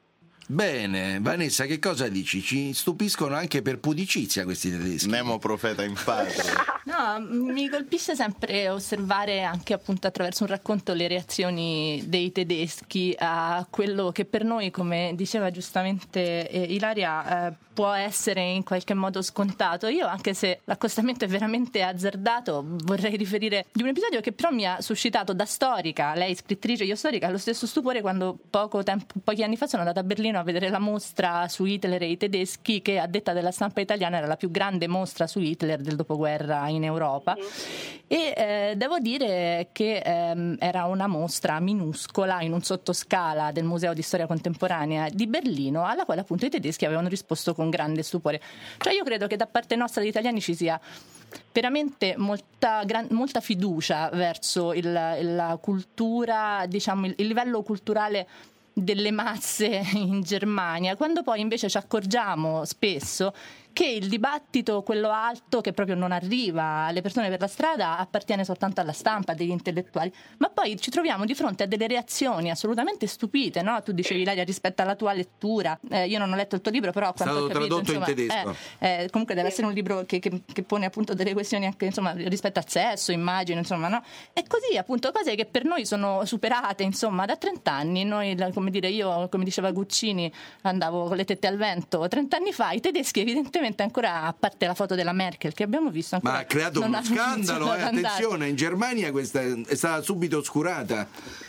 Bene, Vanessa, che cosa dici? Ci stupiscono anche per pudicizia questi tedeschi. Nemo profeta in patria. No, mi colpisce sempre osservare anche appunto attraverso un racconto le reazioni dei tedeschi a quello che per noi, come diceva giustamente eh, Ilaria, eh, può essere in qualche modo scontato. Io, anche se l'accostamento è veramente azzardato, vorrei riferire di un episodio che però mi ha suscitato da storica, lei scrittrice, io storica, lo stesso stupore quando poco tempo, pochi anni fa sono andata a Berlino a vedere la mostra su Hitler e i tedeschi, che a detta della stampa italiana era la più grande mostra su Hitler del dopoguerra in Europa. Mm-hmm. E eh, devo dire che ehm, era una mostra minuscola in un sottoscala del Museo di Storia Contemporanea di Berlino, alla quale appunto i tedeschi avevano risposto con grande stupore. Cioè io credo che da parte nostra di italiani ci sia veramente molta, gran, molta fiducia verso il, la cultura, diciamo il, il livello culturale delle masse in Germania, quando poi invece ci accorgiamo spesso che il dibattito, quello alto, che proprio non arriva alle persone per la strada, appartiene soltanto alla stampa, degli intellettuali, ma poi ci troviamo di fronte a delle reazioni assolutamente stupite, no? Tu dicevi, Ilaria, rispetto alla tua lettura, eh, io non ho letto il tuo libro, però è stato ho capito, tradotto insomma, in tedesco. Eh, eh, comunque deve essere un libro che, che, che pone appunto delle questioni anche, insomma, rispetto al sesso, immagino, insomma, no? E così appunto cose che per noi sono superate, insomma, da trent'anni. Noi, come dire, io, come diceva Guccini, andavo con le tette al vento trent'anni fa. I tedeschi evidentemente ancora, a parte la foto della Merkel che abbiamo visto, ancora ma ha creato non uno hanno scandalo, iniziato eh, ad andare. attenzione, in Germania questa è stata subito oscurata.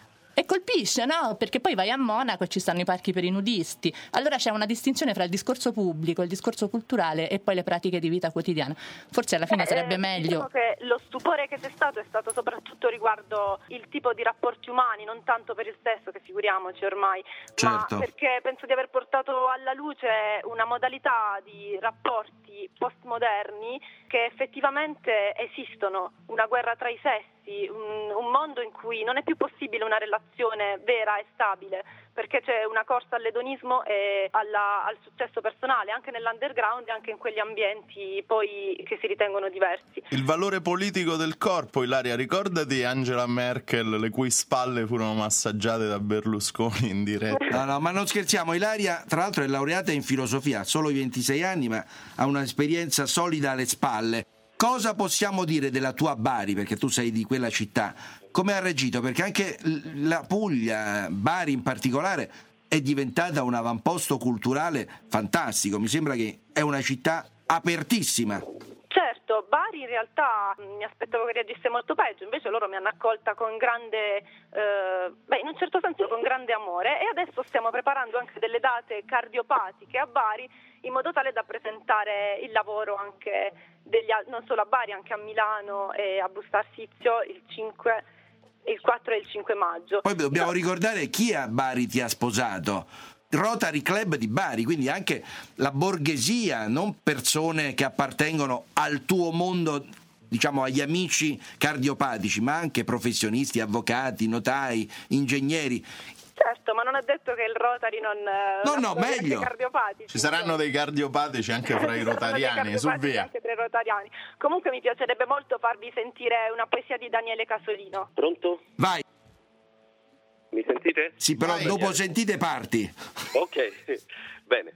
E colpisce, no? Perché poi vai a Monaco e ci stanno i parchi per i nudisti. Allora c'è una distinzione fra il discorso pubblico, il discorso culturale e poi le pratiche di vita quotidiana. Forse alla fine eh, sarebbe eh, meglio. Diciamo che lo stupore che c'è stato è stato soprattutto riguardo il tipo di rapporti umani, non tanto per il sesso, che figuriamoci ormai, certo. ma perché penso di aver portato alla luce una modalità di rapporti postmoderni che effettivamente esistono, una guerra tra i sessi, un, un mondo in cui non è più possibile una relazione vera e stabile, perché c'è una corsa all'edonismo e alla, al successo personale, anche nell'underground e anche in quegli ambienti poi che si ritengono diversi. Il valore politico del corpo, Ilaria, ricordati Angela Merkel, le cui spalle furono massaggiate da Berlusconi in diretta. No, no, ma non scherziamo, Ilaria tra l'altro è laureata in filosofia, ha solo ventisei anni, ma ha un'esperienza solida alle spalle. Cosa possiamo dire della tua Bari, perché tu sei di quella città? Come ha reagito? Perché anche la Puglia, Bari in particolare, è diventata un avamposto culturale fantastico. Mi sembra che è una città apertissima. Certo, Bari in realtà mi aspettavo che reagisse molto peggio, invece loro mi hanno accolta con grande, eh, beh, in un certo senso con grande amore, e adesso stiamo preparando anche delle date cardiopatiche a Bari in modo tale da presentare il lavoro anche degli, non solo a Bari, anche a Milano e a Busto Arsizio il cinque, il quattro e il cinque maggio. Poi dobbiamo no. ricordare chi a Bari ti ha sposato. Rotary Club di Bari, quindi anche la borghesia, non persone che appartengono al tuo mondo, diciamo agli amici cardiopatici, ma anche professionisti, avvocati, notai, ingegneri. Certo, ma non è detto che il Rotary non no, no, meglio. Cardiopatici. Ci saranno dei cardiopatici anche fra i rotariani, su via. Anche tra i rotariani. Comunque mi piacerebbe molto farvi sentire una poesia di Daniele Casolino. Pronto? Vai. Mi sentite? Sì, però Vai, dopo vai. sentite parti. Ok, bene.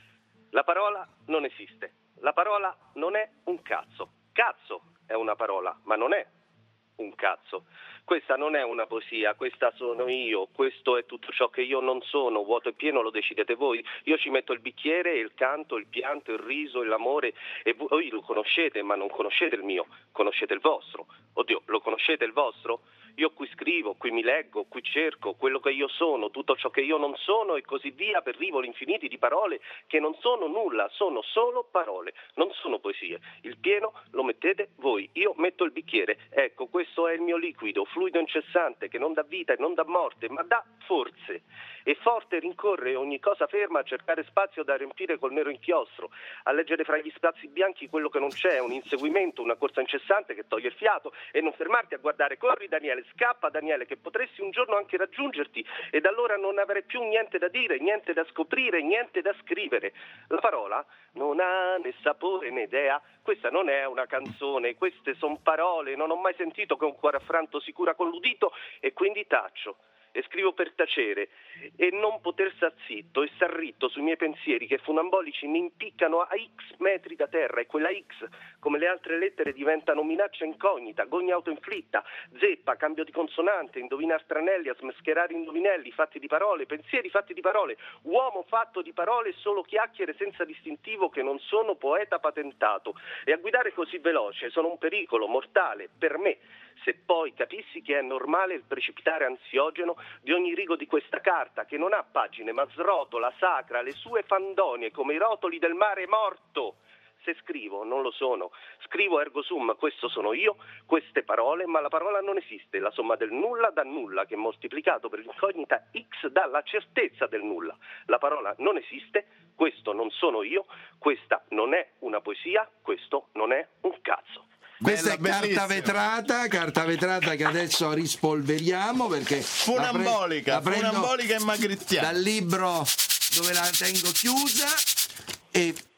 La parola non esiste. La parola non è un cazzo. Cazzo è una parola, ma non è un cazzo. Questa non è una poesia, questa sono io, questo è tutto ciò che io non sono, vuoto e pieno lo decidete voi. Io ci metto il bicchiere, il canto, il pianto, il riso, l'amore, e voi lo conoscete, ma non conoscete il mio, conoscete il vostro. Oddio, lo conoscete il vostro? Io qui scrivo, qui mi leggo, qui cerco quello che io sono, tutto ciò che io non sono, e così via per rivoli infiniti di parole che non sono nulla, sono solo parole, non sono poesie. Il pieno lo mettete voi, io metto il bicchiere. Ecco, questo è il mio liquido, fluido incessante, che non dà vita e non dà morte, ma dà forze. E forte rincorre ogni cosa ferma a cercare spazio da riempire col nero inchiostro, a leggere fra gli spazi bianchi quello che non c'è, un inseguimento, una corsa incessante che toglie il fiato, e non fermarti a guardare. Corri Daniele, scappa Daniele, che potresti un giorno anche raggiungerti, ed allora non avrai più niente da dire, niente da scoprire, niente da scrivere. La parola non ha né sapore né idea. Questa non è una canzone, queste son parole. Non ho mai sentito che un cuore affranto si cura con l'udito, e quindi taccio e scrivo per tacere e non poter star zitto e star ritto sui miei pensieri che funambolici mi impiccano a x metri da terra, e quella x, come le altre lettere, diventano minaccia incognita, gogna autoinflitta, zeppa, cambio di consonante, indovinar tranelli, a smescherare indovinelli fatti di parole, pensieri fatti di parole, uomo fatto di parole, solo chiacchiere senza distintivo, che non sono poeta patentato, e a guidare così veloce sono un pericolo mortale per me. Se poi capissi che è normale il precipitare ansiogeno di ogni rigo di questa carta, che non ha pagine ma srotola, sacra, le sue fandonie come i rotoli del mare morto. Se scrivo, non lo sono. Scrivo ergo sum, questo sono io, queste parole, ma la parola non esiste. La somma del nulla dà nulla, che moltiplicato per l'incognita x dà la certezza del nulla. La parola non esiste, questo non sono io, questa non è una poesia, questo non è un cazzo. Questa Bella, è carta bellissima. vetrata, carta vetrata che adesso rispolveriamo, perché Funambolica, la pre- la prendo funambolica e magrittiana. dal libro dove la tengo chiusa, e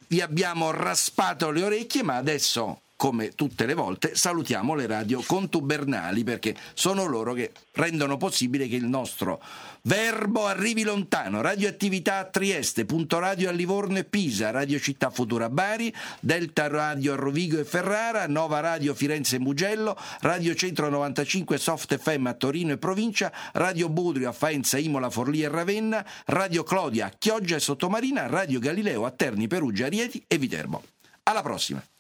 vi abbiamo raspato le orecchie, ma adesso, come tutte le volte, salutiamo le radio contubernali, perché sono loro che rendono possibile che il nostro verbo arrivi lontano. Radioattività a Trieste, Punto Radio a Livorno e Pisa, Radio Città Futura a Bari, Delta Radio a Rovigo e Ferrara, Nova Radio Firenze e Mugello, Radio Centro novantacinque Soft F M a Torino e provincia, Radio Budrio a Faenza, Imola, Forlì e Ravenna, Radio Clodia a Chioggia e Sottomarina, Radio Galileo a Terni, Perugia, Rieti e Viterbo. Alla prossima!